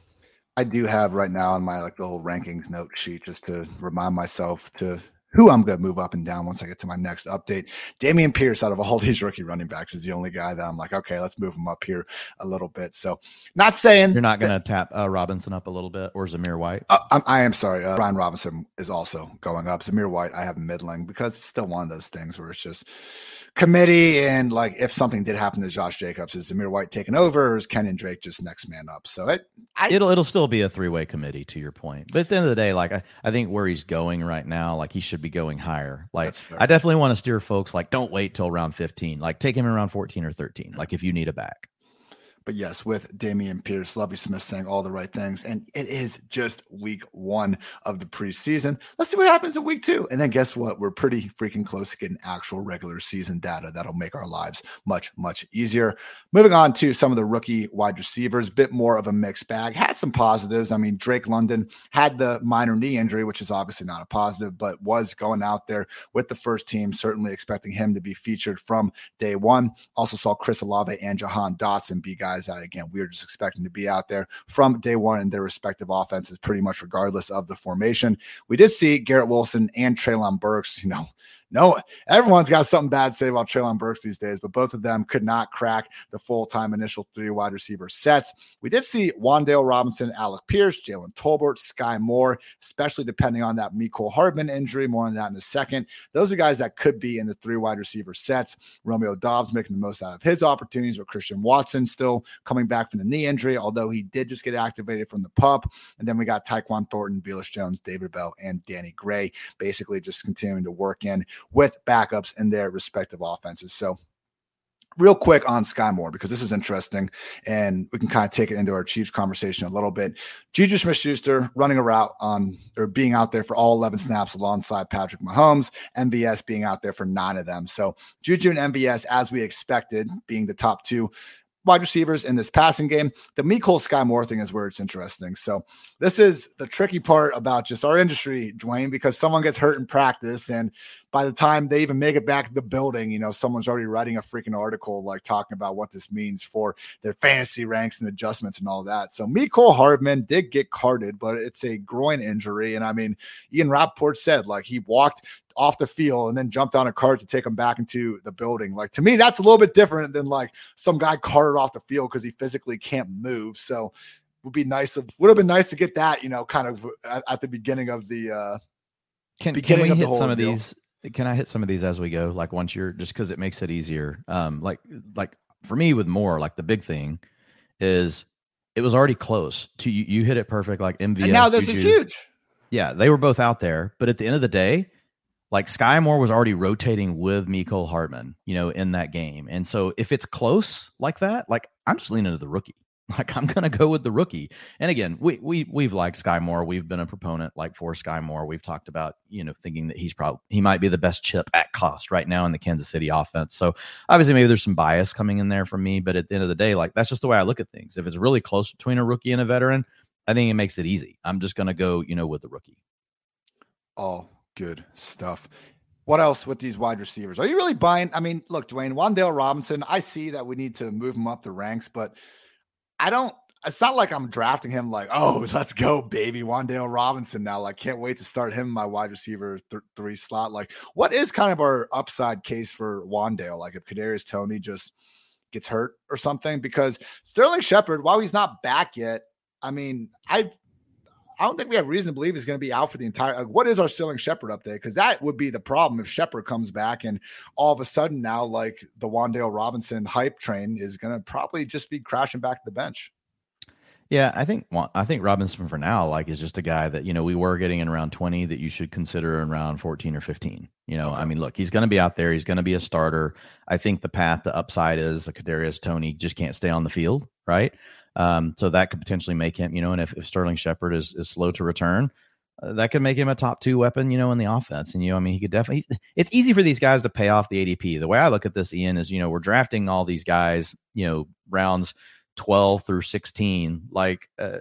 I do have right now on my like little rankings note sheet just to remind myself to who I'm going to move up and down once I get to my next update. Dameon Pierce, out of all these rookie running backs, is the only guy that I'm like, okay, let's move him up here a little bit. So not saying you're not going to tap uh, Robinson up a little bit or Zamir White. Uh, I'm, I am sorry. Uh, Brian Robinson is also going up. Zamir White, I have middling because it's still one of those things where it's just committee. And like, if something did happen to Josh Jacobs, is Zamir White taking over or is Kenyon Drake just next man up? So it, I, it'll, it'll still be a three-way committee to your point. But at the end of the day, like I, I think where he's going right now, like he should be going higher. Like I definitely want to steer folks like, don't wait till round fifteen, like take him around fourteen or thirteen. Like if you need a back. But yes, with Dameon Pierce, Lovie Smith saying all the right things. And it is just week one of the preseason. Let's see what happens in week two. And then guess what? We're pretty freaking close to getting actual regular season data. That'll make our lives much, much easier. Moving on to some of the rookie wide receivers, bit more of a mixed bag. Had some positives. I mean, Drake London had the minor knee injury, which is obviously not a positive, but was going out there with the first team, certainly expecting him to be featured from day one. Also saw Chris Olave and Jahan Dotson be guys that, again, we were just expecting to be out there from day one in their respective offenses, pretty much regardless of the formation. We did see Garrett Wilson and Treylon Burks, you know, No, everyone's got something bad to say about Treylon Burks these days, but both of them could not crack the full-time initial three wide receiver sets. We did see Wan'Dale Robinson, Alec Pierce, Jalen Tolbert, Sky Moore, especially depending on that Mecole Hardman injury. More on that in a second. Those are guys that could be in the three wide receiver sets. Romeo Doubs making the most out of his opportunities, with Christian Watson still coming back from the knee injury, although he did just get activated from the pup. And then we got Tyquan Thornton, Velus Jones, David Bell, and Danny Gray, basically just continuing to work in with backups in their respective offenses. So real quick on Sky Moore, because this is interesting and we can kind of take it into our Chiefs conversation a little bit. Juju Smith-Schuster running a route on or being out there for all eleven snaps alongside Patrick Mahomes, M V S being out there for nine of them. So Juju and M V S, as we expected, being the top two wide receivers in this passing game. The Mecole Sky Moore thing is where it's interesting. So this is the tricky part about just our industry, Dwayne, because someone gets hurt in practice, and by the time they even make it back to the building, you know, someone's already writing a freaking article like talking about what this means for their fantasy ranks and adjustments and all that. So Mecole Hardman did get carded, but it's a groin injury. And I mean, Ian Rappaport said like he walked off the field and then jumped on a cart to take him back into the building. Like, to me, that's a little bit different than like some guy carted off the field because he physically can't move. So would be nice. Of, would have been nice to get that, you know, kind of at, at the beginning of the uh, can, beginning can we of the hit whole some of deal. these? Can I hit some of these as we go? Like once you're just because it makes it easier. Um, like, like for me with Moore, like the big thing is it was already close to you. You hit it perfect. Like M V S. And now this Juju. is huge. Yeah. They were both out there, but at the end of the day, like Sky Moore was already rotating with Mecole Hardman, you know, in that game. And so if it's close like that, like I'm just leaning to the rookie. Like I'm going to go with the rookie. And again, we, we, we've liked Sky Moore. We've been a proponent like for Sky Moore. We've talked about, you know, thinking that he's probably, he might be the best chip at cost right now in the Kansas City offense. So obviously maybe there's some bias coming in there from me, but at the end of the day, like that's just the way I look at things. If it's really close between a rookie and a veteran, I think it makes it easy. I'm just going to go, you know, with the rookie. All good stuff. What else with these wide receivers? Are you really buying? I mean, look, Dwayne, Wan'Dale Robinson, I see that we need to move him up the ranks, but I don't, it's not like I'm drafting him like, oh, let's go, baby, Wan'Dale Robinson now. Like, can't wait to start him in my wide receiver th- three slot. Like, what is kind of our upside case for Wan'Dale? Like, if Kadarius Toney just gets hurt or something? Because Sterling Shepard, while he's not back yet, I mean, I I don't think we have reason to believe he's going to be out for the entire. Like, what is our Sterling Shepard update? Because that would be the problem if Shepard comes back and all of a sudden now, like the Wan'Dale Robinson hype train is going to probably just be crashing back to the bench. Yeah, I think well, I think Robinson for now, like, is just a guy that, you know, we were getting in around twenty that you should consider in round fourteen or fifteen. You know, okay. I mean, look, he's going to be out there. He's going to be a starter. I think the path, the upside is a Kadarius Toney just can't stay on the field, right? Um, so that could potentially make him, you know, and if, if Sterling Shepard is, is slow to return, uh, that could make him a top two weapon, you know, in the offense. And, you know, I mean, he could definitely, it's easy for these guys to pay off the A D P. The way I look at this, Ian, is, you know, we're drafting all these guys, you know, rounds twelve through sixteen. Like, uh,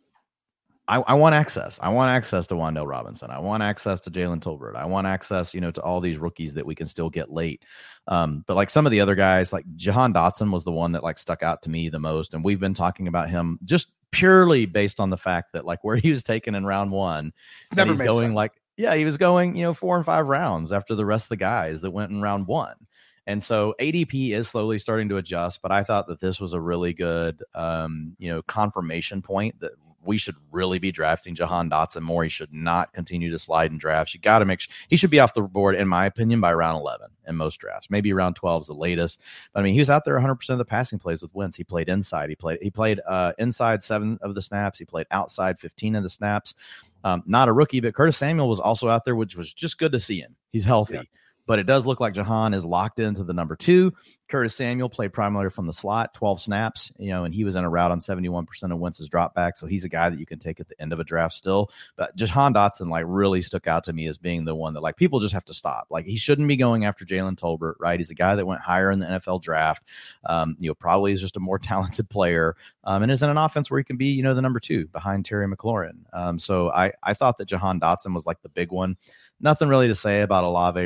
I, I want access. I want access to Wan'Dale Robinson. I want access to Jalen Tolbert. I want access, you know, to all these rookies that we can still get late. Um, but like some of the other guys, like Jahan Dotson was the one that like stuck out to me the most. And we've been talking about him just purely based on the fact that like where he was taken in round one, never he's made going sense. like, yeah, he was going, you know, four and five rounds after the rest of the guys that went in round one. And so A D P is slowly starting to adjust, but I thought that this was a really good, um, you know, confirmation point that we should really be drafting Jahan Dotson more. He should not continue to slide in drafts. You got to make sure he should be off the board, in my opinion, by round eleven in most drafts. Maybe round twelve is the latest. But I mean, he was out there one hundred percent of the passing plays with Wentz. He played inside. He played. He played uh, inside seven of the snaps. He played outside fifteen of the snaps. Um, not a rookie, but Curtis Samuel was also out there, which was just good to see him. He's healthy. Yeah. But it does look like Jahan is locked into the number two. Curtis Samuel played primarily from the slot, twelve snaps, you know, and he was in a route on seventy-one percent of Wentz's drop back. So he's a guy that you can take at the end of a draft still. But Jahan Dotson, like, really stuck out to me as being the one that, like, people just have to stop. Like, he shouldn't be going after Jalen Tolbert, right? He's a guy that went higher in the N F L draft. Um, you know, probably is just a more talented player um, and is in an offense where he can be, you know, the number two behind Terry McLaurin. Um, so I, I thought that Jahan Dotson was like the big one. Nothing really to say about Olave or London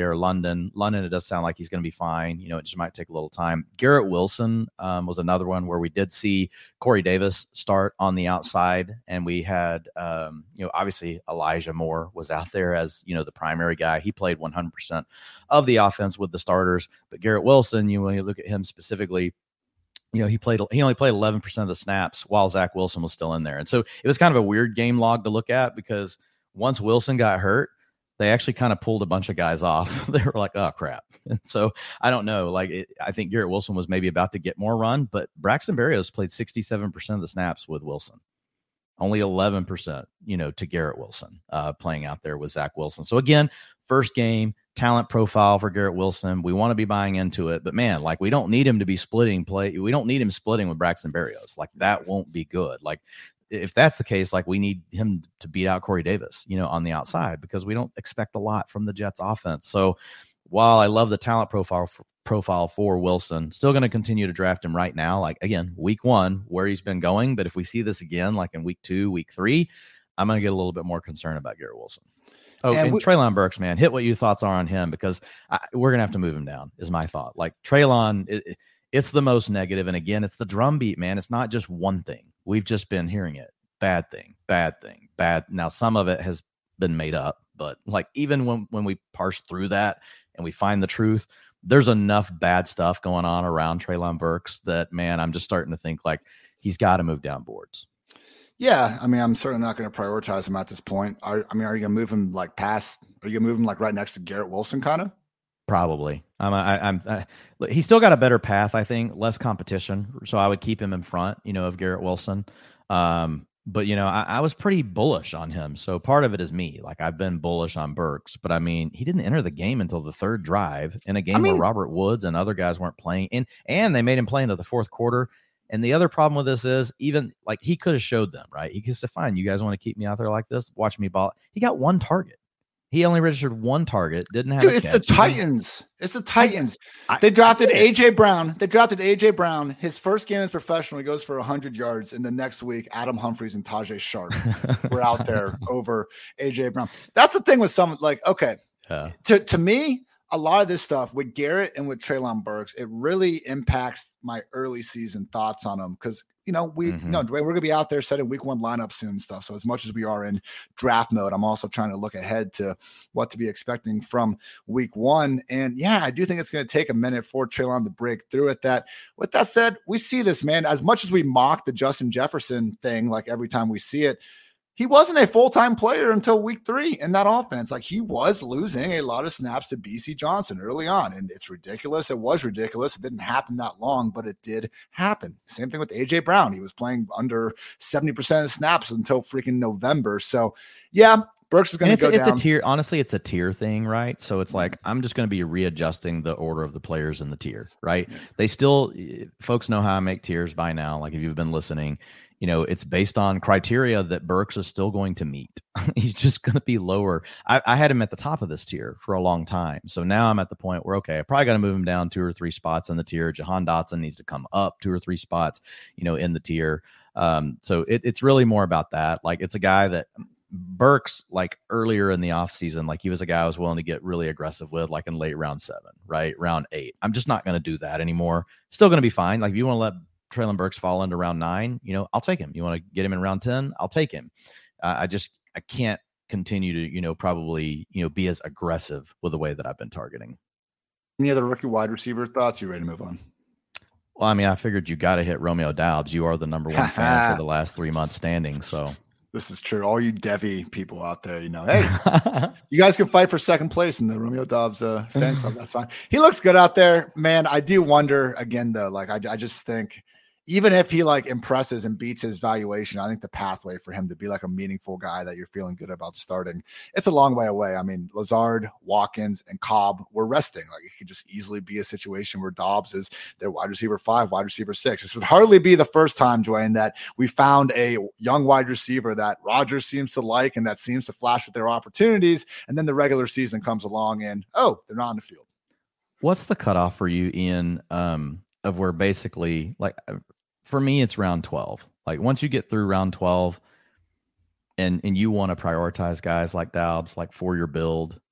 London. London, it does sound like he's going to be fine. You know, it just might take a little time. Garrett Wilson um, was another one where we did see Corey Davis start on the outside, and we had, um, you know, obviously Elijah Moore was out there as, you know, the primary guy. He played one hundred percent of the offense with the starters, but Garrett Wilson, you when you look at him specifically, you know, he played, he only played eleven percent of the snaps while Zach Wilson was still in there. And so it was kind of a weird game log to look at, because once Wilson got hurt, they actually kind of pulled a bunch of guys off. They were like, oh crap. And so I don't know, like, it, I think Garrett Wilson was maybe about to get more run, but Braxton Berrios played sixty-seven percent of the snaps with Wilson. Only eleven percent, you know, to Garrett Wilson uh, playing out there with Zach Wilson. So again, first game, talent profile for Garrett Wilson. We want to be buying into it, but man, like, we don't need him to be splitting play. We don't need him splitting with Braxton Berrios. Like, that won't be good. Like, if that's the case, like, we need him to beat out Corey Davis, you know, on the outside, because we don't expect a lot from the Jets offense. So while I love the talent profile for, profile for Wilson, still going to continue to draft him right now. Like, again, week one, where he's been going. But if we see this again, like in week two, week three, I'm going to get a little bit more concerned about Garrett Wilson. Oh, and, and we, Treylon Burks, man, hit what your thoughts are on him, because I, we're going to have to move him down, is my thought. Like, Treylon, it, it's the most negative. And again, it's the drumbeat, man. It's not just one thing. We've just been hearing it. Bad thing, bad thing, bad. Now, some of it has been made up, but like, even when, when we parse through that and we find the truth, there's enough bad stuff going on around Treylon Burks that, man, I'm just starting to think like he's got to move down boards. Yeah, I mean, I'm certainly not going to prioritize him at this point. Are, I mean, are you going to move him like past? Are you going to move him like right next to Garrett Wilson, kind of? Probably. I'm. I, I'm. I, he's still got a better path, I think, less competition. So I would keep him in front, you know, of Garrett Wilson. Um, but you know, I, I was pretty bullish on him. So part of it is me. Like, I've been bullish on Burks, but I mean, he didn't enter the game until the third drive in a game I mean, where Robert Woods and other guys weren't playing, and and they made him play into the fourth quarter. And the other problem with this is, even like, he could have showed them, right? He could have said, fine, you guys want to keep me out there like this? Watch me ball. He got one target. He only registered one target, didn't have Dude, a it's catch. the Titans. It's the Titans. I, they drafted I A J Brown. They drafted A J Brown. His first game as professional, he goes for one hundred yards. And the next week, Adam Humphries and Tajay Sharp were out there over A J Brown. That's the thing with some, like, okay, yeah. to, to me, a lot of this stuff with Garrett and with Treylon Burks, it really impacts my early season thoughts on them. Because, you know, we, mm-hmm. you know, Dwayne, we're going to be out there setting week one lineup soon and stuff. So as much as we are in draft mode, I'm also trying to look ahead to what to be expecting from week one. And yeah, I do think it's going to take a minute for Treylon to break through at that. With that said, we see this, man, as much as we mock the Justin Jefferson thing, like every time we see it, he wasn't a full-time player until week three in that offense. Like, he was losing a lot of snaps to B C Johnson early on. And it's ridiculous. It was ridiculous. It didn't happen that long, but it did happen. Same thing with A J Brown. He was playing under seventy percent of snaps until freaking November. So yeah, Burks is going to go it's down. A tier. Honestly, it's a tier thing, right? So it's like, I'm just going to be readjusting the order of the players in the tier, right? Yeah. They still, folks know how I make tiers by now. Like, if you've been listening, you know, it's based on criteria that Burks is still going to meet. He's just going to be lower. I, I had him at the top of this tier for a long time. So now I'm at the point where, okay, I probably got to move him down two or three spots in the tier. Jahan Dotson needs to come up two or three spots, you know, in the tier. Um, so it, it's really more about that. Like, it's a guy that Burks, like earlier in the offseason, like, he was a guy I was willing to get really aggressive with, like in late round seven, right? Round eight. I'm just not going to do that anymore. Still going to be fine. Like, if you want to let Treylon Burks fall into round nine, you know, I'll take him. You want to get him in round ten? I'll take him. Uh, I just, I can't continue to, you know, probably, you know, be as aggressive with the way that I've been targeting. Any other rookie wide receiver thoughts? You ready to move on? Well, I mean, I figured you got to hit Romeo Doubs. You are the number one fan for the last three months standing. So this is true. All you Devy people out there, you know, hey, you guys can fight for second place in the Romeo Doubs uh, fan club. That's fine. He looks good out there, man. I do wonder again, though, like, I, I just think, even if he like impresses and beats his valuation, I think the pathway for him to be like a meaningful guy that you're feeling good about starting, it's a long way away. I mean, Lazard, Watkins, and Cobb were resting. Like, it could just easily be a situation where Dobbs is their wide receiver five, wide receiver six. This would hardly be the first time, Dwayne, that we found a young wide receiver that Rodgers seems to like and that seems to flash with their opportunities. And then the regular season comes along and, oh, they're not on the field. What's the cutoff for you, Ian, um, of where basically, like, for me, it's round twelve. Like, once you get through round twelve and, and you want to prioritize guys like Doubs, like for your build,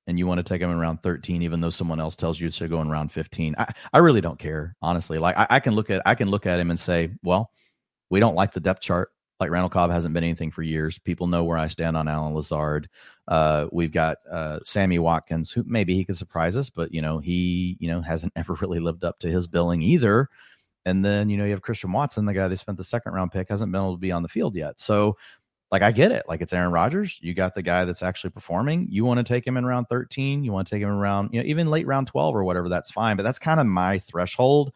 and you want to take him in round thirteen, even though someone else tells you to go in round fifteen. I, I really don't care, honestly. Like I, I can look at I can look at him and say, well, we don't like the depth chart. Like Randall Cobb hasn't been anything for years. People know where I stand on Allen Lazard. Uh, we've got uh, Sammy Watkins, who maybe he could surprise us, but you know he you know hasn't ever really lived up to his billing either. And then you know you have Christian Watson, the guy they spent the second round pick, hasn't been able to be on the field yet. So like I get it. Like it's Aaron Rodgers. You got the guy that's actually performing. You want to take him in round thirteen. You want to take him around you know even late round twelve or whatever. That's fine. But that's kind of my threshold.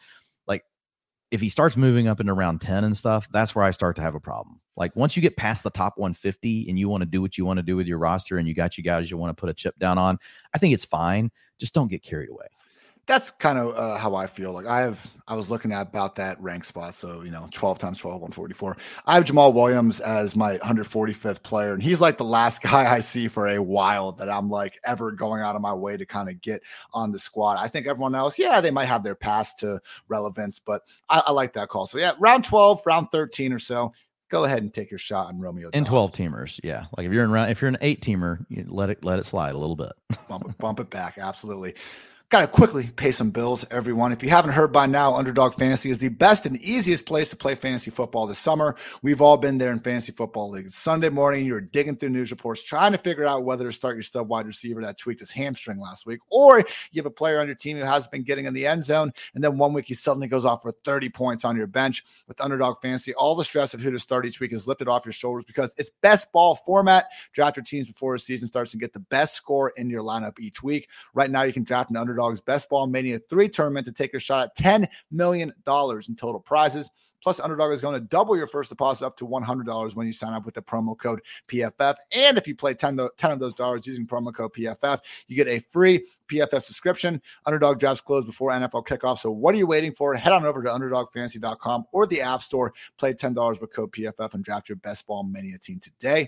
If he starts moving up into round ten and stuff, that's where I start to have a problem. Like once you get past the top one fifty and you want to do what you want to do with your roster and you got you guys you want to put a chip down on, I think it's fine. Just don't get carried away. That's kind of uh, how I feel. Like I have, I was looking at about that rank spot. So, you know, twelve times twelve, one forty-four. I have Jamal Williams as my one hundred forty-fifth player. And he's like the last guy I see for a while that I'm like ever going out of my way to kind of get on the squad. I think everyone else, yeah, they might have their pass to relevance, but I, I like that call. So yeah, round twelve, round thirteen or so. Go ahead and take your shot on Romeo. In twelve teamers, yeah. Like if you're in round, if you're an eight teamer, you let it let it slide a little bit. bump, it, bump it back, absolutely. Got to quickly pay some bills, everyone. If you haven't heard by now, Underdog Fantasy is the best and easiest place to play fantasy football this summer. We've all been there in fantasy football leagues. Sunday morning, you're digging through news reports, trying to figure out whether to start your stud wide receiver that tweaked his hamstring last week, or you have a player on your team who hasn't been getting in the end zone, and then one week he suddenly goes off for thirty points on your bench. With Underdog Fantasy, all the stress of who to start each week is lifted off your shoulders because it's best ball format. Draft your teams before the season starts and get the best score in your lineup each week. Right now, you can draft an Underdog's Best Ball Mania three tournament to take a shot at ten million dollars in total prizes. Plus, Underdog is going to double your first deposit up to one hundred dollars when you sign up with the promo code P F F. And if you play ten, ten of those dollars using promo code P F F, you get a free P F F subscription. Underdog drafts close before N F L kickoff. So what are you waiting for? Head on over to underdog fantasy dot com or the App Store. Play ten dollars with code P F F and draft your Best Ball Mania team today.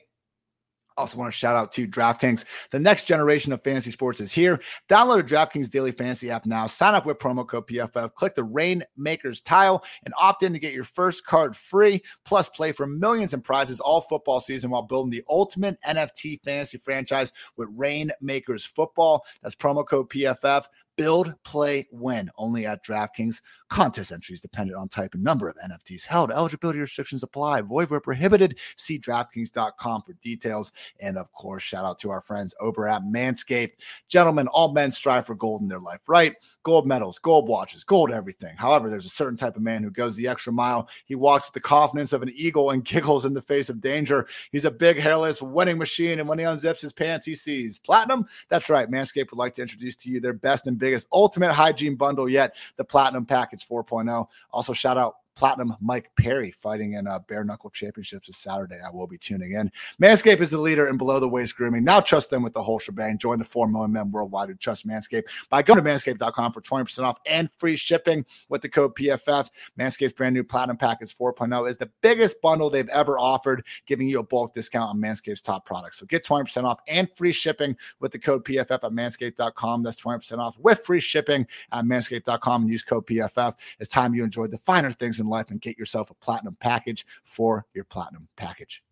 Also want to shout out to DraftKings. The next generation of fantasy sports is here. Download a DraftKings Daily Fantasy app now. Sign up with promo code P F F. Click the Rainmakers tile and opt in to get your first card free. Plus, play for millions in prizes all football season while building the ultimate N F T fantasy franchise with Rainmakers Football. That's promo code P F F. Build, play, win. Only at DraftKings. Contest entries dependent on type and number of N F Ts held. Eligibility restrictions apply. Void where prohibited. See DraftKings dot com for details. And of course, shout out to our friends over at Manscaped. Gentlemen, all men strive for gold in their life, right? Gold medals, gold watches, gold everything. However, there's a certain type of man who goes the extra mile. He walks with the confidence of an eagle and giggles in the face of danger. He's a big, hairless, winning machine. And when he unzips his pants, he sees platinum. That's right. Manscaped would like to introduce to you their best and biggest ultimate hygiene bundle yet, the Platinum Package four point oh. Also, shout out Platinum Mike Perry fighting in uh, bare knuckle championships this Saturday. I will be tuning in. Manscaped is the leader in below the waist grooming. Now trust them with the whole shebang. Join the four million men worldwide who trust Manscaped by going to manscaped dot com for twenty percent off and free shipping with the code P F F. Manscaped's brand new Platinum Package four point oh is the biggest bundle they've ever offered, giving you a bulk discount on Manscaped's top products. So get twenty percent off and free shipping with the code P F F at manscaped dot com. That's twenty percent off with free shipping at manscaped dot com and use code P F F. It's time you enjoyed the finer things in life and get yourself a platinum package for your platinum package.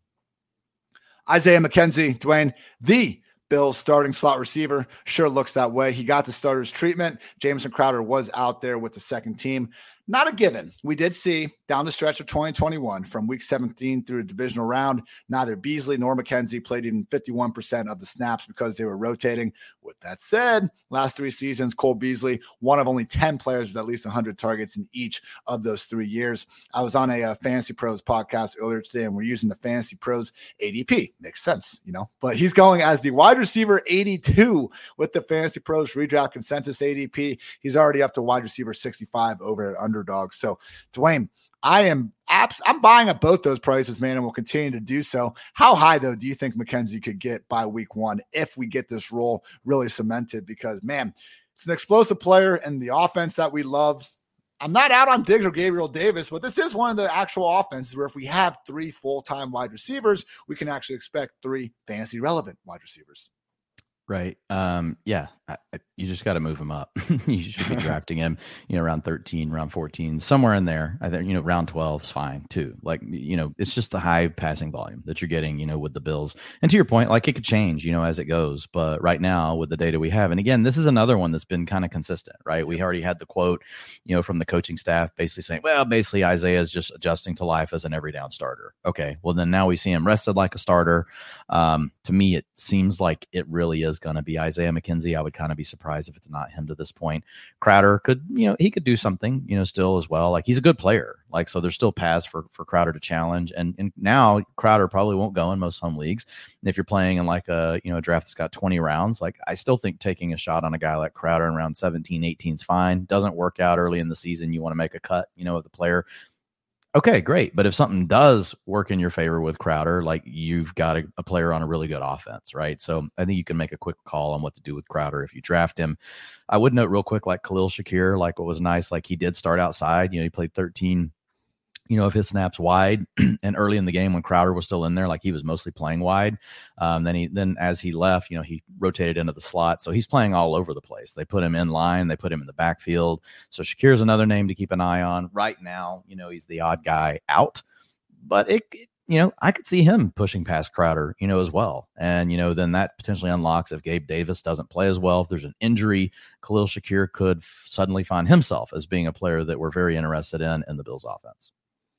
Isaiah McKenzie, Dwayne, the Bills starting slot receiver, sure looks that way. He got the starter's treatment. Jamison Crowder was out there with the second team. Not a given. We did see down the stretch of twenty twenty-one from week seventeen through the divisional round, neither Beasley nor McKenzie played even fifty-one percent of the snaps because they were rotating. With that said, last three seasons, Cole Beasley, one of only ten players with at least one hundred targets in each of those three years. I was on a uh, Fantasy Pros podcast earlier today, and we're using the Fantasy Pros A D P. Makes sense, you know, but he's going as the wide receiver eighty-two with the Fantasy Pros redraft consensus A D P. He's already up to wide receiver sixty-five over at Underdog. So, Dwayne, I am abs- I'm buying at both those prices, man, and will continue to do so. How high, though, do you think McKenzie could get by week one if we get this role really cemented? Because, man, it's an explosive player and the offense that we love. I'm not out on Diggs or Gabriel Davis, but this is one of the actual offenses where if we have three full-time wide receivers, we can actually expect three fantasy relevant wide receivers. Right. Um, yeah. I, You just got to move him up. You should be drafting him, you know, around thirteen, round fourteen, somewhere in there. I think, you know, round twelve is fine too. Like, you know, it's just the high passing volume that you're getting, you know, with the Bills. And to your point, like it could change, you know, as it goes. But right now with the data we have, and again, this is another one that's been kind of consistent, right? We already had the quote, you know, from the coaching staff basically saying, well, basically Isaiah is just adjusting to life as an every down starter. Okay. Well, then now we see him rested like a starter. Um, to me, it seems like it really is going to be Isaiah McKenzie. I would kind of be surprised if it's not him to this point. Crowder could, you know, he could do something, you know, still as well. Like he's a good player. Like, so there's still paths for, for Crowder to challenge. And, and now Crowder probably won't go in most home leagues. And if you're playing in like a, you know, a draft that's got twenty rounds, like I still think taking a shot on a guy like Crowder in round seventeen, eighteen is fine. Doesn't work out early in the season. You want to make a cut, you know, of the player. Okay, great. But if something does work in your favor with Crowder, like you've got a, a player on a really good offense, right? So I think you can make a quick call on what to do with Crowder if you draft him. I would note real quick, like Khalil Shakir, like what was nice, like he did start outside. You know, he played thirteen, you know, of his snaps wide, and early in the game when Crowder was still in there, like he was mostly playing wide. Um, then he, then as he left, you know, he rotated into the slot. So he's playing all over the place. They put him in line. They put him in the backfield. So Shakir's another name to keep an eye on right now. You know, he's the odd guy out, but it, it you know, I could see him pushing past Crowder, you know, as well. And, you know, then that potentially unlocks if Gabe Davis doesn't play as well. If there's an injury, Khalil Shakir could f- suddenly find himself as being a player that we're very interested in in the Bills offense.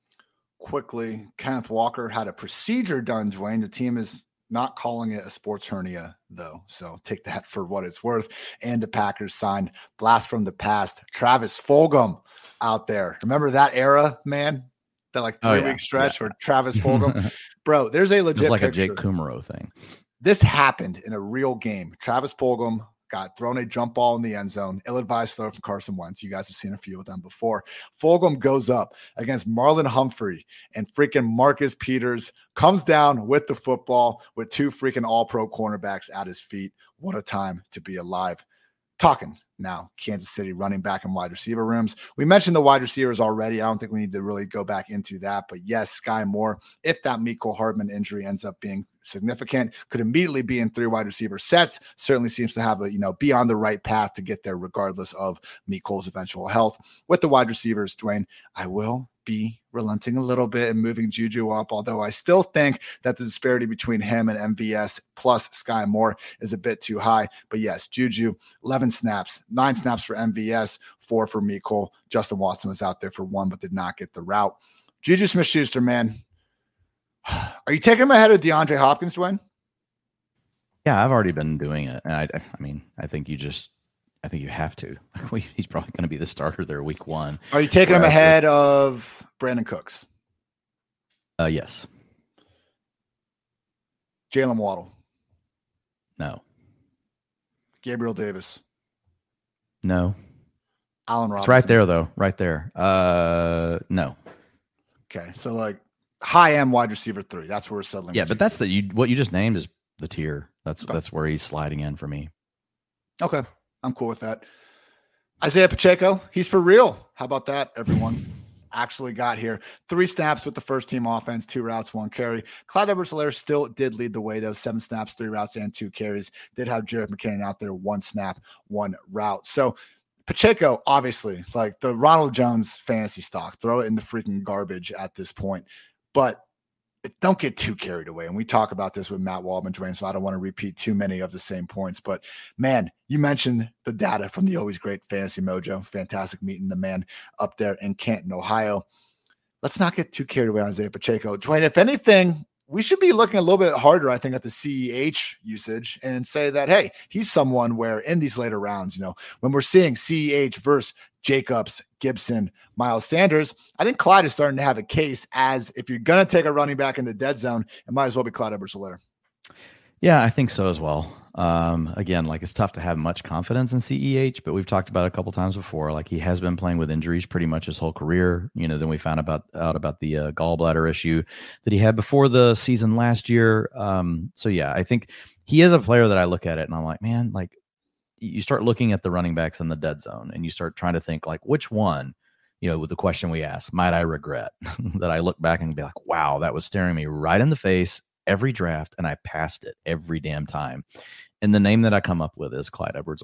Quickly, Kenneth Walker had a procedure done, Dwayne. The team is not calling it a sports hernia, though. So take that for what it's worth. And the Packers signed blast from the past, Travis Fulgham out there. Remember that era, man? That like three-week oh, yeah. stretch yeah. where Travis Fulgham. Bro, there's a legit It's like picture. a Jake Kumaro thing. This happened in a real game. Travis Fulgham got thrown a jump ball in the end zone. Ill-advised throw from Carson Wentz. You guys have seen a few of them before. Fulgham goes up against Marlon Humphrey, and freaking Marcus Peters comes down with the football with two freaking all-pro cornerbacks at his feet. What a time to be alive. Talking now, Kansas City running back and wide receiver rooms. We mentioned the wide receivers already. I don't think we need to really go back into that. But yes, Sky Moore, if that Mecole Hardman injury ends up being significant, could immediately be in three wide receiver sets. Certainly seems to have a, you know, be on the right path to get there regardless of Mecole's eventual health. With the wide receivers, Dwayne, I will be relenting a little bit and moving Juju up, although I still think that the disparity between him and M V S plus Sky Moore is a bit too high. But yes, Juju, eleven snaps, nine snaps for M V S, four for Mecole. Justin Watson was out there for one, but did not get the route. Juju Smith-Schuster, man. Are you taking him ahead of DeAndre Hopkins, Dwayne? Yeah, I've already been doing it. And I, I mean, I think you just, I think you have to. He's probably going to be the starter there week one. Are you taking him ahead of Brandon Cooks? Uh, yes. Jalen Waddle? No. Gabriel Davis? No. Allen Robinson? It's right there, though. Right there. Uh, no. Okay, so like high end wide receiver three. That's where we're settling. Yeah, but that's the you. What you just named is the tier. That's okay. That's where he's sliding in for me. Okay, I'm cool with that. Isaiah Pacheco, he's for real. How about that, everyone? Actually got here. Three snaps with the first team offense, two routes, one carry. Clyde Edwards-Helaire still did lead the way, though. Seven snaps, three routes, and two carries. Did have Jerick McKinnon out there, one snap, one route. So Pacheco, obviously, like the Ronald Jones fantasy stock. Throw it in the freaking garbage at this point. But don't get too carried away. And we talk about this with Matt Waldman, Dwayne, so I don't want to repeat too many of the same points. But, man, you mentioned the data from the always great Fantasy Mojo. Fantastic meeting the man up there in Canton, Ohio. Let's not get too carried away on Isaiah Pacheco. Dwayne, if anything, we should be looking a little bit harder, I think, at the C E H usage and say that, hey, he's someone where in these later rounds, you know, when we're seeing C E H versus Jacobs, Gibson, Miles Sanders, I think Clyde is starting to have a case as if you're going to take a running back in the dead zone, it might as well be Clyde Edwards-Helaire. Yeah, I think so as well. Um, again, like it's tough to have much confidence in C E H, but we've talked about it a couple times before. Like he has been playing with injuries pretty much his whole career. You know, then we found about out about the uh, gallbladder issue that he had before the season last year. Um, so yeah, I think he is a player that I look at it and I'm like, man, like you start looking at the running backs in the dead zone and you start trying to think like which one, you know, with the question we asked, might I regret that I look back and be like, wow, that was staring me right in the face every draft and I passed it every damn time. And the name that I come up with is Clyde Edwards-Helaire.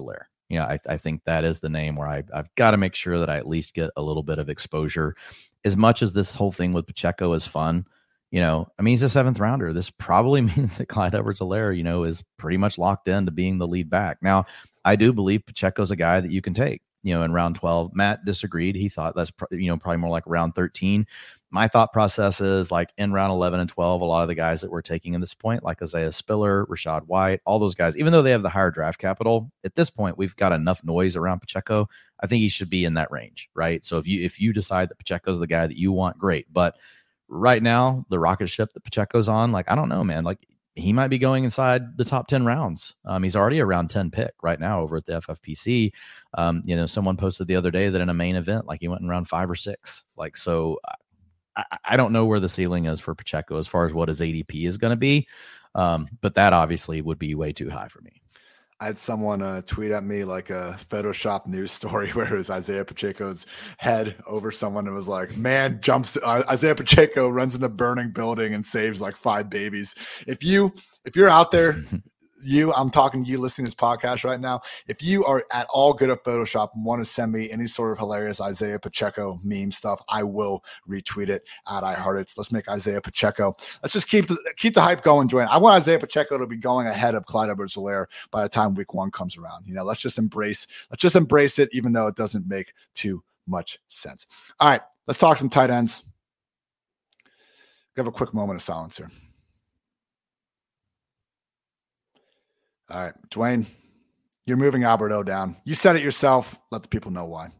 You know, I, I think that is the name where I, I've got to make sure that I at least get a little bit of exposure. As much as this whole thing with Pacheco is fun, you know, I mean, he's a seventh rounder. This probably means that Clyde Edwards-Helaire, you know, is pretty much locked into being the lead back. Now, I do believe Pacheco's a guy that you can take, you know, in round twelve. Matt disagreed. He thought that's, you know, probably more like round thirteen. My thought process is like in round eleven and twelve, a lot of the guys that we're taking at this point, like Isaiah Spiller, Rachaad White, all those guys, even though they have the higher draft capital, at this point, we've got enough noise around Pacheco. I think he should be in that range, right? So if you if you decide that Pacheco's the guy that you want, great. But right now, the rocket ship that Pacheco's on, like, I don't know, man. Like, he might be going inside the top ten rounds. Um, he's already a round ten pick right now over at the F F P C. Um, you know, someone posted the other day that in a main event, like he went in round five or six. Like, so I, I don't know where the ceiling is for Pacheco as far as what his A D P is going to be. Um, but that obviously would be way too high for me. I had someone uh, tweet at me like a Photoshop news story where it was Isaiah Pacheco's head over someone and was like, man jumps, uh, Isaiah Pacheco runs in the burning building and saves like five babies. If you, if you're out there, you, I'm talking to you listening to this podcast right now. If you are at all good at Photoshop and want to send me any sort of hilarious Isaiah Pacheco meme stuff, I will retweet it at iHeartIt. Let's make Isaiah Pacheco. Let's just keep the, keep the hype going, Dwayne. I want Isaiah Pacheco to be going ahead of Clyde Edwards-Helaire by the time week one comes around. You know, let's just embrace, let's just embrace it, even though it doesn't make too much sense. All right, let's talk some tight ends. Have a quick moment of silence here. All right, Dwayne, you're moving Albert O down. You said it yourself. Let the people know why.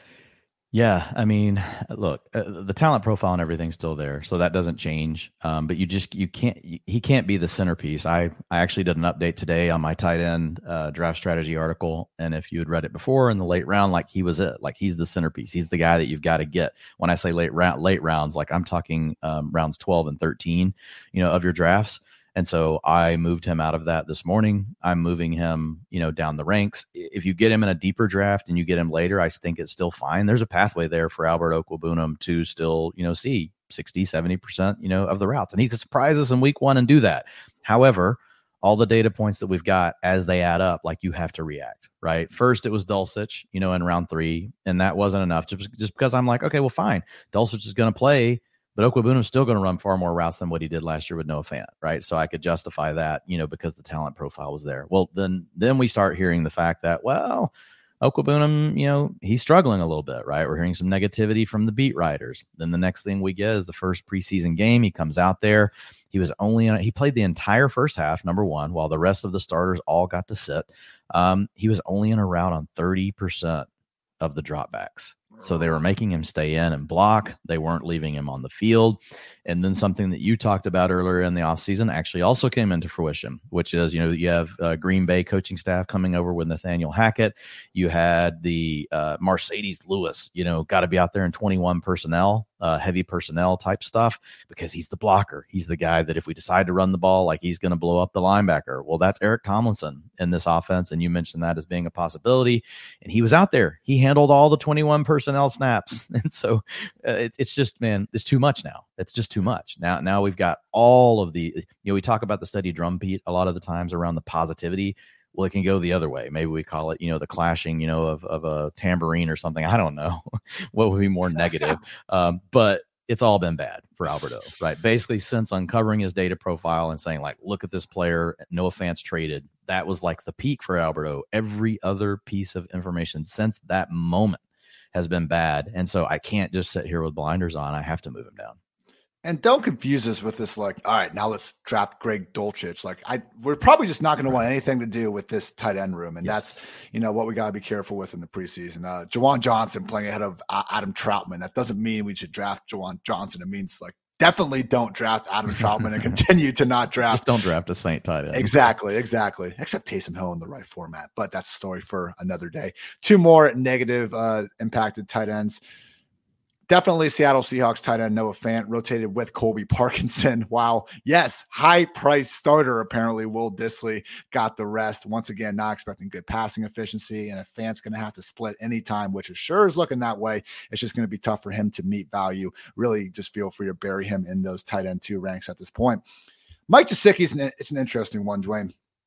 Yeah, I mean, look, uh, the talent profile and everything's still there, so that doesn't change. Um, but you just you can't. He can't be the centerpiece. I I actually did an update today on my tight end uh, draft strategy article, and if you had read it before in the late round, like he was it. Like he's the centerpiece. He's the guy that you've got to get. When I say late round, late rounds, like I'm talking um, rounds twelve and thirteen, you know, of your drafts. And so I moved him out of that this morning. I'm moving him, you know, down the ranks. If you get him in a deeper draft and you get him later, I think it's still fine. There's a pathway there for Albert Okwuegbunam to still, you know, see sixty, seventy percent, you know, of the routes. And he could surprise us in week one and do that. However, all the data points that we've got as they add up, like you have to react, right? First, it was Dulcich, you know, in round three, and that wasn't enough just, just because I'm like, okay, well, fine. Dulcich is going to play, but Okwuegbunam's still going to run far more routes than what he did last year with Noah Fant, right? So I could justify that, you know, because the talent profile was there. Well, then then we start hearing the fact that, well, Okwuegbunam, you know, he's struggling a little bit, right? We're hearing some negativity from the beat writers. Then the next thing we get is the first preseason game. He comes out there. He was only in, he played the entire first half, number one, while the rest of the starters all got to sit. Um, he was only in a route on thirty percent of the dropbacks. So they were making him stay in and block. They weren't leaving him on the field. And then something that you talked about earlier in the offseason actually also came into fruition, which is, you know, you have uh, Green Bay coaching staff coming over with Nathaniel Hackett. You had the uh, Mercedes Lewis, you know, got to be out there in twenty-one personnel, uh, heavy personnel type stuff, because he's the blocker. He's the guy that if we decide to run the ball, like he's going to blow up the linebacker. Well, that's Eric Tomlinson in this offense. And you mentioned that as being a possibility. And he was out there. He handled all the twenty-one personnel snaps. And so uh, it's, it's just, man, it's too much now. It's just too much. Now, now we've got all of the, you know, we talk about the steady drumbeat a lot of the times around the positivity. Well, it can go the other way. Maybe we call it, you know, the clashing, you know, of, of a tambourine or something. I don't know what would be more negative. Um, but it's all been bad for Alberto, right? Basically, since uncovering his data profile and saying, like, look at this player, Noah Fant's traded, that was like the peak for Alberto. Every other piece of information since that moment has been bad. And so I can't just sit here with blinders on. I have to move him down. And don't confuse us with this, like, all right, now let's draft Greg Dulcich. Like, I, we're probably just not going to want anything to do with this tight end room. And yes. that's, you know, what we got to be careful with in the preseason. Uh, Jawan Johnson playing ahead of uh, Adam Troutman. That doesn't mean we should draft Jawan Johnson. It means, like, definitely don't draft Adam Troutman and continue to not draft. Just don't draft a Saint tight end. Exactly, exactly. Except Taysom Hill in the right format. But that's a story for another day. Two more negative uh, impacted tight ends. Definitely Seattle Seahawks tight end Noah Fant rotated with Colby Parkinson. Wow. Yes. High price starter. Apparently Will Dissly got the rest. Once again, not expecting good passing efficiency. And if Fant's going to have to split anytime, which is sure is looking that way, it's just going to be tough for him to meet value. Really just feel free to bury him in those tight end two ranks at this point. Mike Gesicki is an, it's an interesting one, Dwayne.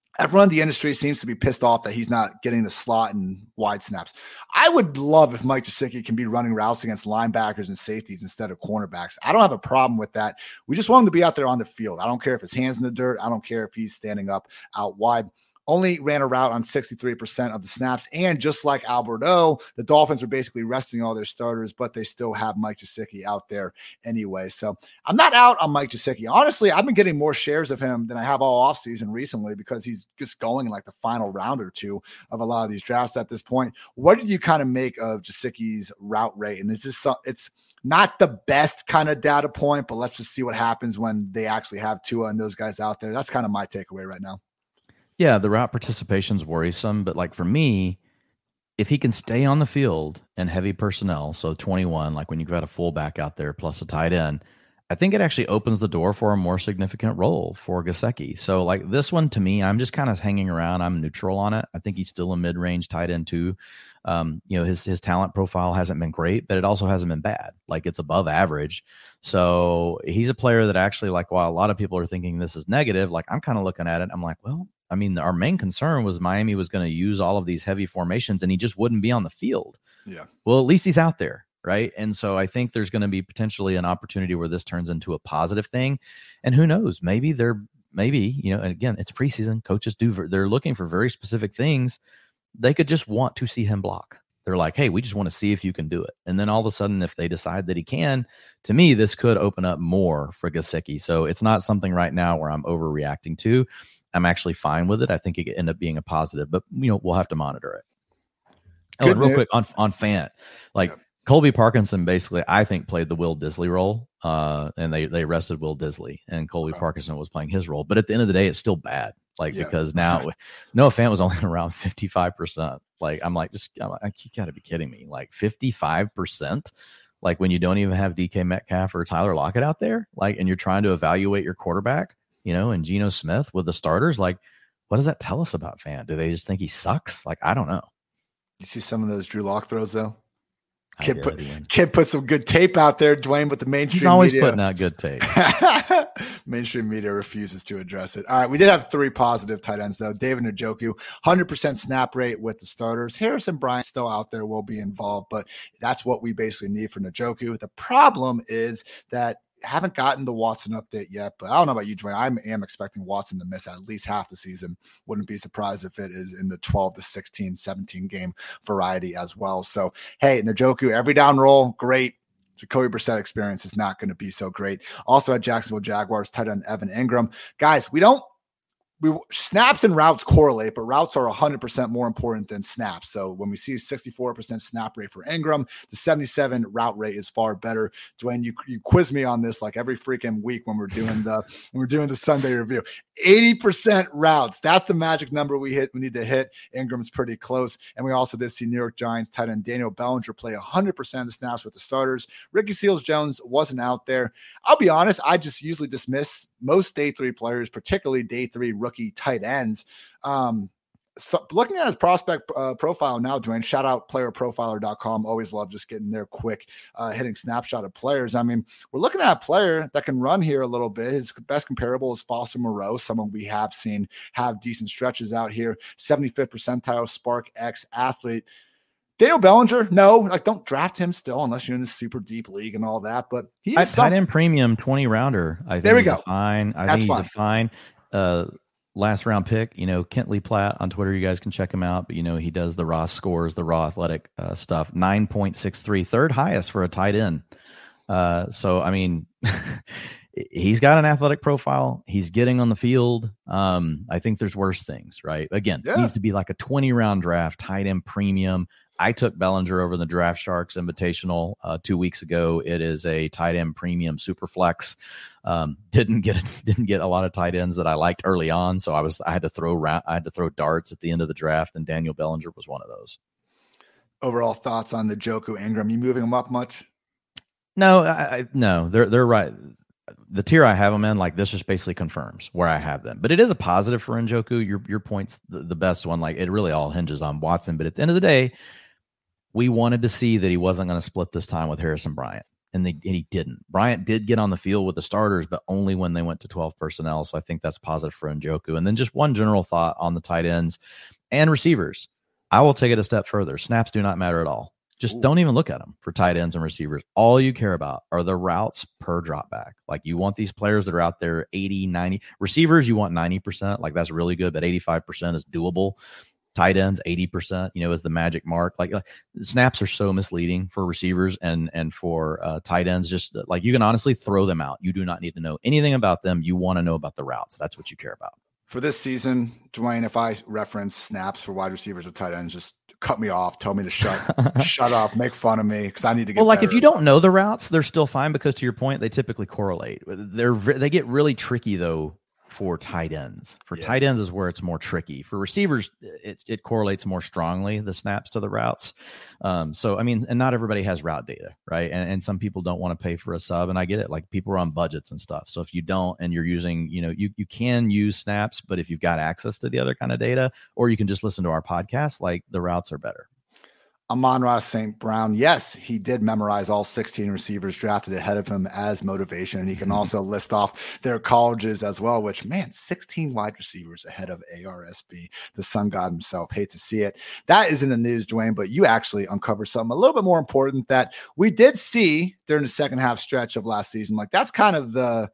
Everyone in the industry seems to be pissed off that he's not getting the slot and wide snaps. I would love if Mike Gesicki can be running routes against linebackers and safeties instead of cornerbacks. I don't have a problem with that. We just want him to be out there on the field. I don't care if his hands in the dirt. I don't care if he's standing up out wide. Only ran a route on sixty-three percent of the snaps. And just like Alberto, the Dolphins are basically resting all their starters, but they still have Mike Gesicki out there anyway. So I'm not out on Mike Gesicki. Honestly, I've been getting more shares of him than I have all offseason recently because he's just going in like the final round or two of a lot of these drafts at this point. What did you kind of make of Gesicki's route rate? And is this some, it's not the best kind of data point, but let's just see what happens when they actually have Tua and those guys out there. That's kind of my takeaway right now. Yeah, the route participation is worrisome, but like for me, if he can stay on the field in heavy personnel, so twenty-one, like when you've got a fullback out there plus a tight end, I think it actually opens the door for a more significant role for Gesicki. So like this one to me, I'm just kind of hanging around. I'm neutral on it. I think he's still a mid-range tight end too. Um, you know, his his talent profile hasn't been great, but it also hasn't been bad. Like it's above average. So he's a player that actually, like, while a lot of people are thinking this is negative, like I'm kind of looking at it. I'm like, well, I mean, our main concern was Miami was going to use all of these heavy formations and he just wouldn't be on the field. Yeah. Well, at least he's out there. Right. And so I think there's going to be potentially an opportunity where this turns into a positive thing. And who knows, maybe they're maybe, you know, and again, it's preseason. Coaches do, they're looking for very specific things. They could just want to see him block. They're like, hey, we just want to see if you can do it. And then all of a sudden, if they decide that he can, to me, this could open up more for Gesicki. So it's not something right now where I'm overreacting to. I'm actually fine with it. I think it could end up being a positive, but you know, we'll have to monitor it. Oh, and real quick on, on Fant, like, yep. Colby Parkinson basically, I think, played the Will Disley role, uh, and they they arrested Will Disley, and Colby oh. Parkinson was playing his role. But at the end of the day, it's still bad, like yeah. because now right. Noah Fant was only around fifty-five percent. Like I'm like, just I'm like, you got to be kidding me, like fifty-five percent. Like when you don't even have D K Metcalf or Tyler Lockett out there, like, and you're trying to evaluate your quarterback, you know, and Geno Smith with the starters, like, what does that tell us about Fant? Do they just think he sucks? Like, I don't know. You see some of those Drew Lock throws though. Kid put, did, kid put some good tape out there, Dwayne, but the mainstream He's always media, putting out good tape. mainstream media refuses to address it. All right, we did have three positive tight ends, though. David Njoku, one hundred percent snap rate with the starters. Harrison Bryant still out there, will be involved, but that's what we basically need for Njoku. The problem is that haven't gotten the Watson update yet, but I don't know about you, Dwayne. I am expecting Watson to miss at least half the season. Wouldn't be surprised if it is in the twelve to sixteen, seventeen game variety as well. So, hey, Njoku, every down roll, great. Jacoby Brissett experience is not going to be so great. Also at Jacksonville Jaguars, tight end Evan Ingram. Guys, we don't We snaps and routes correlate, but routes are one hundred percent more important than snaps. So when we see sixty-four percent snap rate for Ingram, the seventy-seven route rate is far better. Dwayne, you, you quiz me on this like every freaking week when we're doing the when we're doing the Sunday review. eighty percent routes. That's the magic number we hit. We need to hit. Ingram's pretty close. And we also did see New York Giants tight end Daniel Bellinger play one hundred percent of the snaps with the starters. Ricky Seals-Jones wasn't out there. I'll be honest, I just usually dismiss most day three players, particularly day three rookie tight ends. Um, so looking at his prospect uh, profile now, Dwayne, shout out player profiler dot com. Always love just getting there quick, uh, hitting snapshot of players. I mean, we're looking at a player that can run here a little bit. His best comparable is Foster Moreau, someone we have seen have decent stretches out here. seventy-fifth percentile Spark X athlete. Daniel Bellinger, no, like don't draft him still unless you're in a super deep league and all that. But he's I, tight end premium twenty rounder. I think there we he's go. A fine. I That's think he's fine. a fine uh, last round pick. You know, Kentley Platt on Twitter. You guys can check him out. But you know, he does the raw scores, the raw athletic uh, stuff. nine point six three, third highest for a tight end. Uh, so I mean. He's got an athletic profile. He's getting on the field. Um, I think there's worse things, right? Again, yeah. It needs to be like a twenty round draft, tight end premium. I took Bellinger over the Draft Sharks Invitational uh, two weeks ago. It is a tight end premium super flex. Um, didn't get didn't get a lot of tight ends that I liked early on, so I was I had to throw ra- I had to throw darts at the end of the draft, and Daniel Bellinger was one of those. Overall thoughts on the Njoku Ingram? You moving him up much? No, I, I no, they're they're right. The tier I have them in, like this just basically confirms where I have them. But it is a positive for Njoku. Your your point's the, the best one. Like it really all hinges on Watson. But at the end of the day, we wanted to see that he wasn't going to split this time with Harrison Bryant. and, they, and he didn't. Bryant did get on the field with the starters, but only when they went to twelve personnel. So I think that's positive for Njoku. And then just one general thought on the tight ends and receivers. I will take it a step further. Snaps do not matter at all. Just Ooh. Don't even look at them for tight ends and receivers. All you care about are the routes per drop back. Like, you want these players that are out there eighty, ninety. Receivers, you want ninety percent. Like, that's really good, but eighty-five percent is doable. Tight ends, eighty percent, you know, is the magic mark. Like, like snaps are so misleading for receivers and and for uh, tight ends. Just like, you can honestly throw them out. You do not need to know anything about them. You want to know about the routes. That's what you care about. For this season, Dwayne, if I reference snaps for wide receivers or tight ends, just cut me off, tell me to shut shut up, make fun of me, because I need to get well, like better. If you don't know the routes, they're still fine, because to your point, they typically correlate. They're they get really tricky though for tight ends. For yeah. tight ends is where it's more tricky. For receivers, it it correlates more strongly, the snaps to the routes. Um, so I mean, and not everybody has route data, right? And and some people don't want to pay for a sub, and I get it. Like, people are on budgets and stuff. So if you don't, and you're using, you know, you you can use snaps, but if you've got access to the other kind of data, or you can just listen to our podcast, like, the routes are better. Amon-Ra Saint Brown, yes, he did memorize all sixteen receivers drafted ahead of him as motivation. And he can also list off their colleges as well, which, man, sixteen wide receivers ahead of A R S B, the sun god himself. Hate to see it. That is in the news, Dwayne, but you actually uncovered something a little bit more important that we did see during the second half stretch of last season. Like, that's kind of the,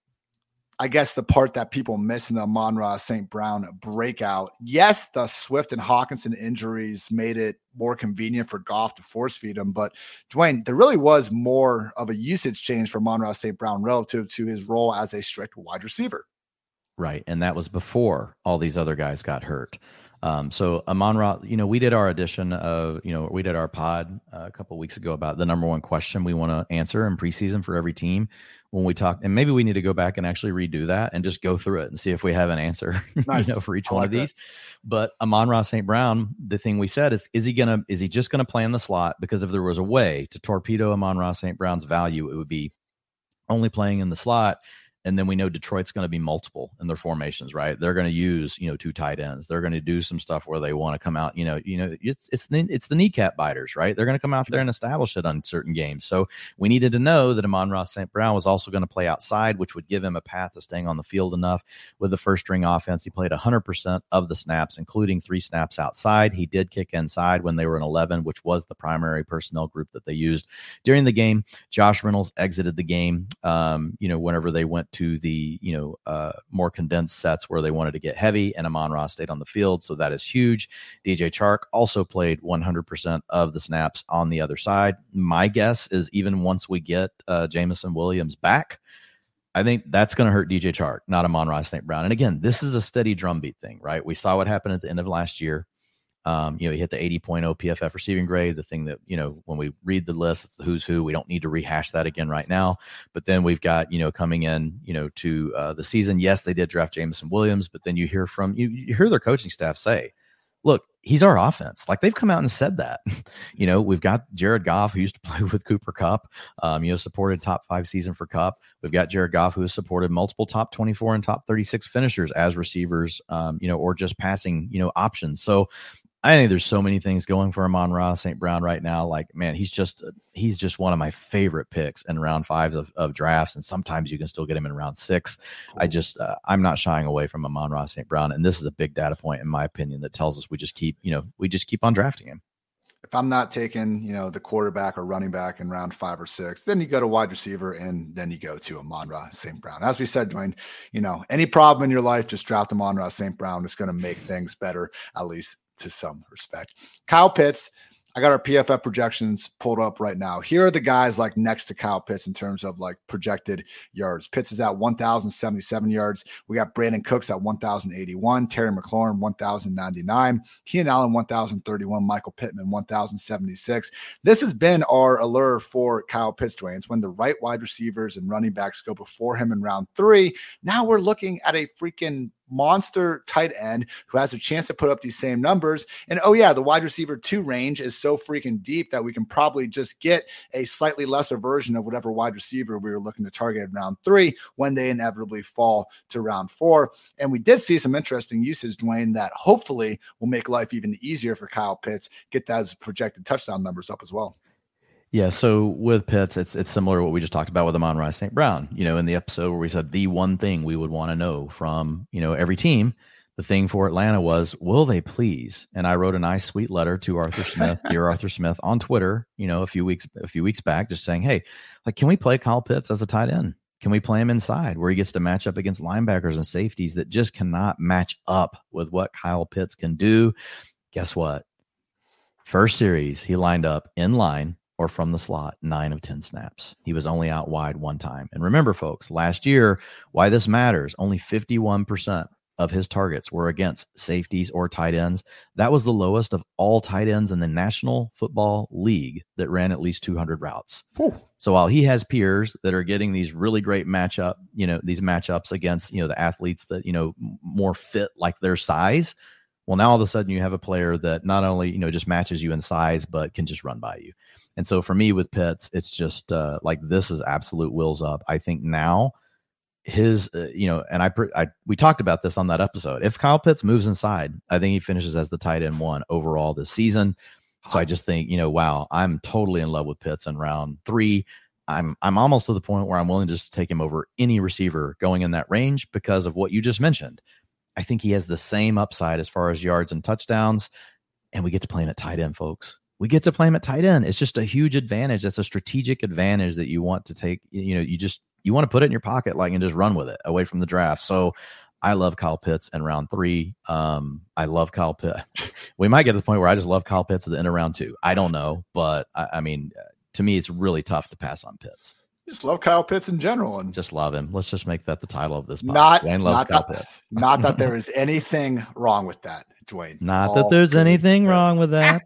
I guess, the part that people miss in the Amon-Ra Saint Brown breakout. Yes, the Swift and Hawkinson injuries made it more convenient for Goff to force feed him. But Dwayne, there really was more of a usage change for Amon-Ra Saint Brown relative to his role as a strict wide receiver. Right. And that was before all these other guys got hurt. Um, so Amon-Ra, you know, we did our edition of, you know, we did our pod uh, a couple of weeks ago about the number one question we want to answer in preseason for every team. When we talk, and maybe we need to go back and actually redo that and just go through it and see if we have an answer, nice. you know, for each I one like of these. That. But Amon-Ra Saint Brown, the thing we said is, is he gonna, is he just gonna play in the slot? Because if there was a way to torpedo Amon-Ra Saint Brown's value, it would be only playing in the slot. And then we know Detroit's going to be multiple in their formations, right? They're going to use, you know, two tight ends. They're going to do some stuff where they want to come out, you know, you know, it's it's the, it's the kneecap biters, right? They're going to come out there and establish it on certain games. So we needed to know that Amon-Ra Saint Brown was also going to play outside, which would give him a path to staying on the field enough. With the first string offense, he played one hundred percent of the snaps, including three snaps outside. He did kick inside when they were in eleven, which was the primary personnel group that they used during the game. Josh Reynolds exited the game, um, you know, whenever they went to the, you know, uh, more condensed sets where they wanted to get heavy, and Amon-Ra stayed on the field. So that is huge. D J Chark also played one hundred percent of the snaps on the other side. My guess is even once we get uh, Jameson Williams back, I think that's going to hurt D J Chark, not Amon-Ra Saint Brown. And again, this is a steady drumbeat thing, right? We saw what happened at the end of last year. Um, you know, he hit the eighty point oh P F F receiving grade, the thing that, you know, when we read the list, it's the who's who. We don't need to rehash that again right now. But then we've got, you know, coming in, you know, to uh, the season. Yes, they did draft Jameson Williams, but then you hear from, you, you hear their coaching staff say, look, he's our offense. Like, they've come out and said that. You know, we've got Jared Goff, who used to play with Cooper Kupp, um, you know, supported top five season for Kupp. We've got Jared Goff, who has supported multiple top twenty-four and top thirty-six finishers as receivers, um, you know, or just passing, you know, options. So I think there's so many things going for Amon-Ra Saint Brown right now. Like, man, he's just he's just one of my favorite picks in round five of, of drafts, and sometimes you can still get him in round six. Cool. I just uh, I'm not shying away from Amon-Ra Saint Brown, and this is a big data point in my opinion that tells us we just keep you know we just keep on drafting him. If I'm not taking, you know, the quarterback or running back in round five or six, then you go to wide receiver, and then you go to Amon-Ra Saint Brown. As we said, Dwayne, you know, any problem in your life, just draft Amon-Ra Saint Brown. It's going to make things better, at least to some respect. Kyle Pitts, I got our P F F projections pulled up right now. Here are the guys like next to Kyle Pitts in terms of like projected yards. Pitts is at one thousand seventy-seven yards. We got Brandon Cooks at one thousand eighty-one, Terry McLaurin one thousand ninety-nine, Keenan Allen one thousand thirty-one, Michael Pittman one thousand seventy-six. This has been our allure for Kyle Pitts, Dwayne. It's when the right wide receivers and running backs go before him in round three. Now we're looking at a freaking monster tight end who has a chance to put up these same numbers. And oh yeah, the wide receiver two range is so freaking deep that we can probably just get a slightly lesser version of whatever wide receiver we were looking to target in round three when they inevitably fall to round four. And we did see some interesting usage, Dwayne, that hopefully will make life even easier for Kyle Pitts, get those projected touchdown numbers up as well. Yeah, so with Pitts, it's it's similar to what we just talked about with Amon-Ra Saint Brown. You know, in the episode where we said the one thing we would want to know from, you know, every team, the thing for Atlanta was, will they please? And I wrote a nice, sweet letter to Arthur Smith, dear Arthur Smith, on Twitter, you know, a few weeks a few weeks back, just saying, hey, like, can we play Kyle Pitts as a tight end? Can we play him inside where he gets to match up against linebackers and safeties that just cannot match up with what Kyle Pitts can do? Guess what? First series, he lined up in line or from the slot, nine of ten snaps. He was only out wide one time. And remember, folks, last year, why this matters, only fifty-one percent of his targets were against safeties or tight ends. That was the lowest of all tight ends in the National Football League that ran at least two hundred routes. Whew. So while he has peers that are getting these really great matchup, you know, these matchups against, you know, the athletes that, you know, more fit like their size, well, now all of a sudden you have a player that not only, you know, just matches you in size, but can just run by you. And so for me with Pitts, it's just uh, like, this is absolute wheels up. I think now his, uh, you know, and I, I, we talked about this on that episode. If Kyle Pitts moves inside, I think he finishes as the tight end one overall this season. So I just think, you know, wow, I'm totally in love with Pitts in round three. I'm, I'm almost to the point where I'm willing to just take him over any receiver going in that range because of what you just mentioned. I think he has the same upside as far as yards and touchdowns, and we get to play him at tight end, folks. We get to play him at tight end. It's just a huge advantage. That's a strategic advantage that you want to take. You know, you just, you want to put it in your pocket, like, and just run with it away from the draft. So I love Kyle Pitts in round three. Um, I love Kyle Pitts. We might get to the point where I just love Kyle Pitts at the end of round two. I don't know, but I, I mean, to me, it's really tough to pass on Pitts. Just love Kyle Pitts in general, and just love him. Let's just make that the title of this podcast. Not, Dwayne loves not Kyle that, Pitts. Not that there is anything wrong with that, Dwayne. Not All that there's good. anything wrong with that.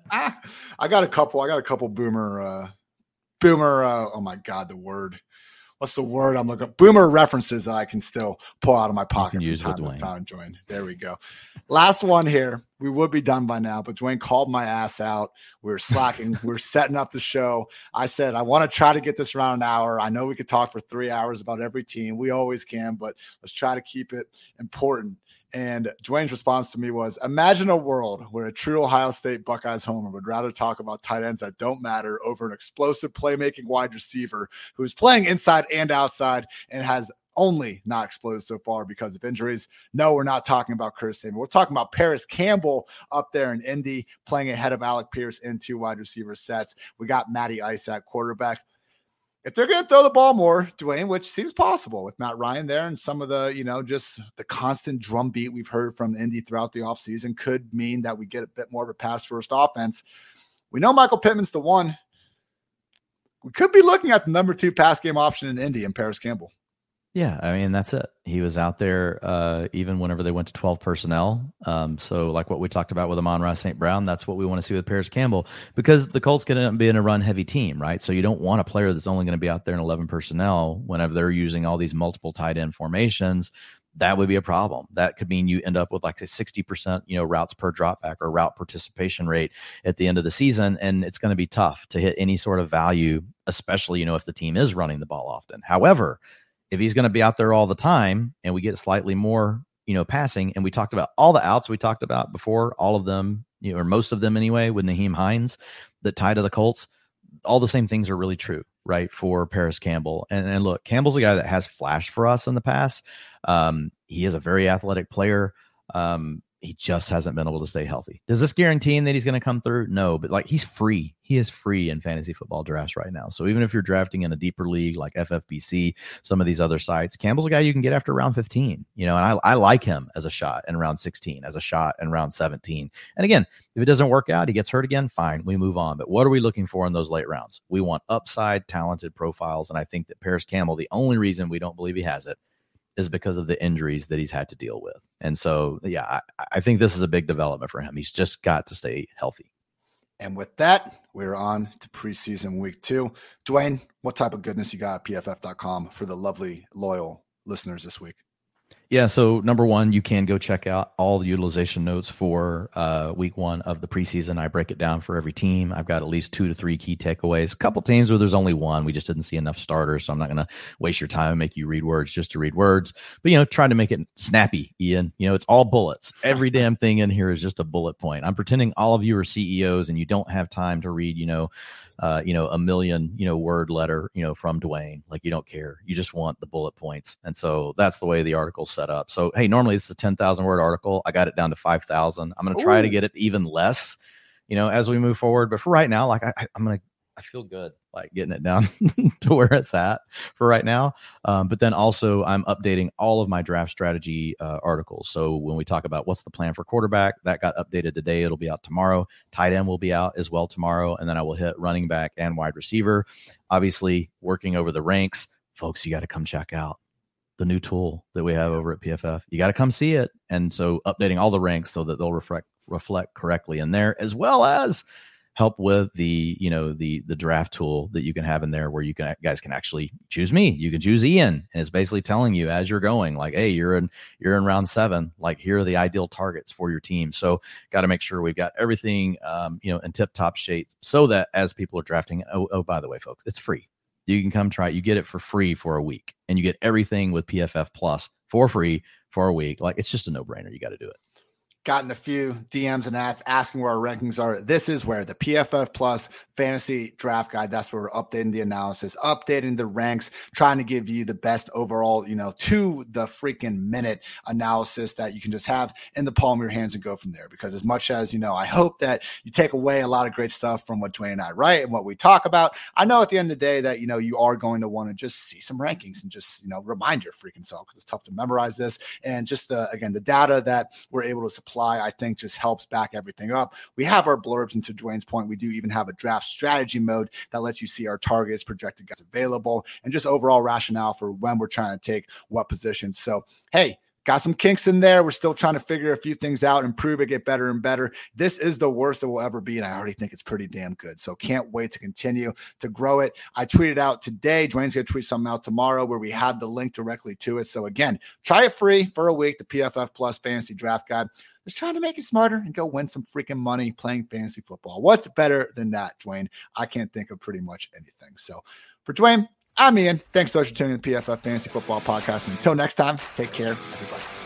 I got a couple. I got a couple boomer, uh, boomer. Uh, oh my God, the word. What's the word I'm looking? Boomer references that I can still pull out of my pocket from use time with to Dwayne. time. Dwayne. There we go. Last one here. We would be done by now, but Dwayne called my ass out. We were slacking. we were setting up the show. I said, I want to try to get this around an hour. I know we could talk for three hours about every team. We always can, but let's try to keep it important. And Dwayne's response to me was, imagine a world where a true Ohio State Buckeyes homer would rather talk about tight ends that don't matter over an explosive playmaking wide receiver who's playing inside and outside and has only not exploded so far because of injuries. No, we're not talking about Curtis Samuel. We're talking about Paris Campbell up there in Indy playing ahead of Alec Pierce in two wide receiver sets. We got Matty Ice at quarterback. If they're going to throw the ball more, Dwayne, which seems possible with Matt Ryan there and some of the, you know, just the constant drumbeat we've heard from Indy throughout the offseason could mean that we get a bit more of a pass-first offense. We know Michael Pittman's the one. We could be looking at the number two pass game option in Indy and Paris Campbell. Yeah, I mean, that's it. He was out there uh, even whenever they went to twelve personnel. Um, so like what we talked about with Amon-Ra Saint Brown, that's what we want to see with Paris Campbell, because the Colts going to be in a run-heavy team, right? So you don't want a player that's only going to be out there in eleven personnel whenever they're using all these multiple tight end formations. That would be a problem. That could mean you end up with like a sixty percent, you know, routes per dropback or route participation rate at the end of the season. And it's going to be tough to hit any sort of value, especially, you know, if the team is running the ball often. However, if he's going to be out there all the time and we get slightly more, you know, passing, and we talked about all the outs we talked about before, all of them, you know, or most of them anyway, with Nyheim Hines that tie to the Colts, all the same things are really true, right, for Paris Campbell. And, and look, Campbell's a guy that has flashed for us in the past. Um, he is a very athletic player. Um, he just hasn't been able to stay healthy. Does this guarantee that he's going to come through? No, but like, he's free. He is free in fantasy football drafts right now. So even if you're drafting in a deeper league like F F B C, some of these other sites, Campbell's a guy you can get after round fifteen, you know, and I, I like him as a shot in round sixteen, as a shot in round seventeen. And again, if it doesn't work out, he gets hurt again, fine, we move on. But what are we looking for in those late rounds? We want upside, talented profiles. And I think that Paris Campbell, the only reason we don't believe he has it is because of the injuries that he's had to deal with. And so, yeah, I, I think this is a big development for him. He's just got to stay healthy. And with that, we're on to preseason week two. Dwayne, what type of goodness you got at P F F dot com for the lovely, loyal listeners this week? Yeah, so number one, you can go check out all the utilization notes for uh, week one of the preseason. I break it down for every team. I've got at least two to three key takeaways. A couple teams where there's only one. We just didn't see enough starters, so I'm not going to waste your time and make you read words just to read words. But, you know, try to make it snappy, Ian. You know, it's all bullets. Every damn thing in here is just a bullet point. I'm pretending all of you are C E Os and you don't have time to read, you know, Uh, you know, a million, you know, word letter, you know, from Dwayne. Like, you don't care. You just want the bullet points. And so that's the way the article's set up. So, hey, normally it's a ten thousand word article. I got it down to five thousand. I'm going to try Ooh. to get it even less, you know, as we move forward. But for right now, like, I, I'm going to, I feel good, like getting it down to where it's at for right now. Um, but then also I'm updating all of my draft strategy uh, articles. So when we talk about what's the plan for quarterback, that got updated today. It'll be out tomorrow. Tight end will be out as well tomorrow. And then I will hit running back and wide receiver. Obviously working over the ranks. Folks, you got to come check out the new tool that we have over at P F F. You got to come see it. And so updating all the ranks so that they'll reflect, reflect correctly in there, as well as help with the, you know, the, the draft tool that you can have in there where you can, guys can actually choose me. You can choose Ian, and it's basically telling you as you're going, like, hey, you're in, you're in round seven, like here are the ideal targets for your team. So got to make sure we've got everything, um, you know, in tip top shape so that as people are drafting, oh, oh, by the way, folks, it's free. You can come try it. You get it for free for a week, and you get everything with P F F Plus for free for a week. Like, it's just a no brainer. You got to do it. Gotten a few D Ms and ads asking where our rankings are. This is where the P F F Plus Fantasy Draft Guide. That's where we're updating the analysis, updating the ranks, trying to give you the best overall, you know, to the freaking minute analysis that you can just have in the palm of your hands and go from there. Because as much as, you know, I hope that you take away a lot of great stuff from what Dwayne and I write and what we talk about, I know at the end of the day that, you know, you are going to want to just see some rankings and just, you know, remind your freaking self, because it's tough to memorize this. And just the, again, the data that we're able to supply, I think just helps back everything up. We have our blurbs, and to Dwayne's point, we do even have a draft strategy mode that lets you see our targets, projected guys available, and just overall rationale for when we're trying to take what positions. So, hey, got some kinks in there. We're still trying to figure a few things out, improve it, get better and better. This is the worst it will ever be, and I already think it's pretty damn good. So can't wait to continue to grow it. I tweeted out today. Dwayne's going to tweet something out tomorrow where we have the link directly to it. So again, try it free for a week, the P F F Plus Fantasy Draft Guide. Just trying to make it smarter and go win some freaking money playing fantasy football. What's better than that, Dwayne? I can't think of pretty much anything. So for Dwayne, I'm Ian. Thanks so much for tuning in to the P F F Fantasy Football Podcast. And until next time, take care, everybody.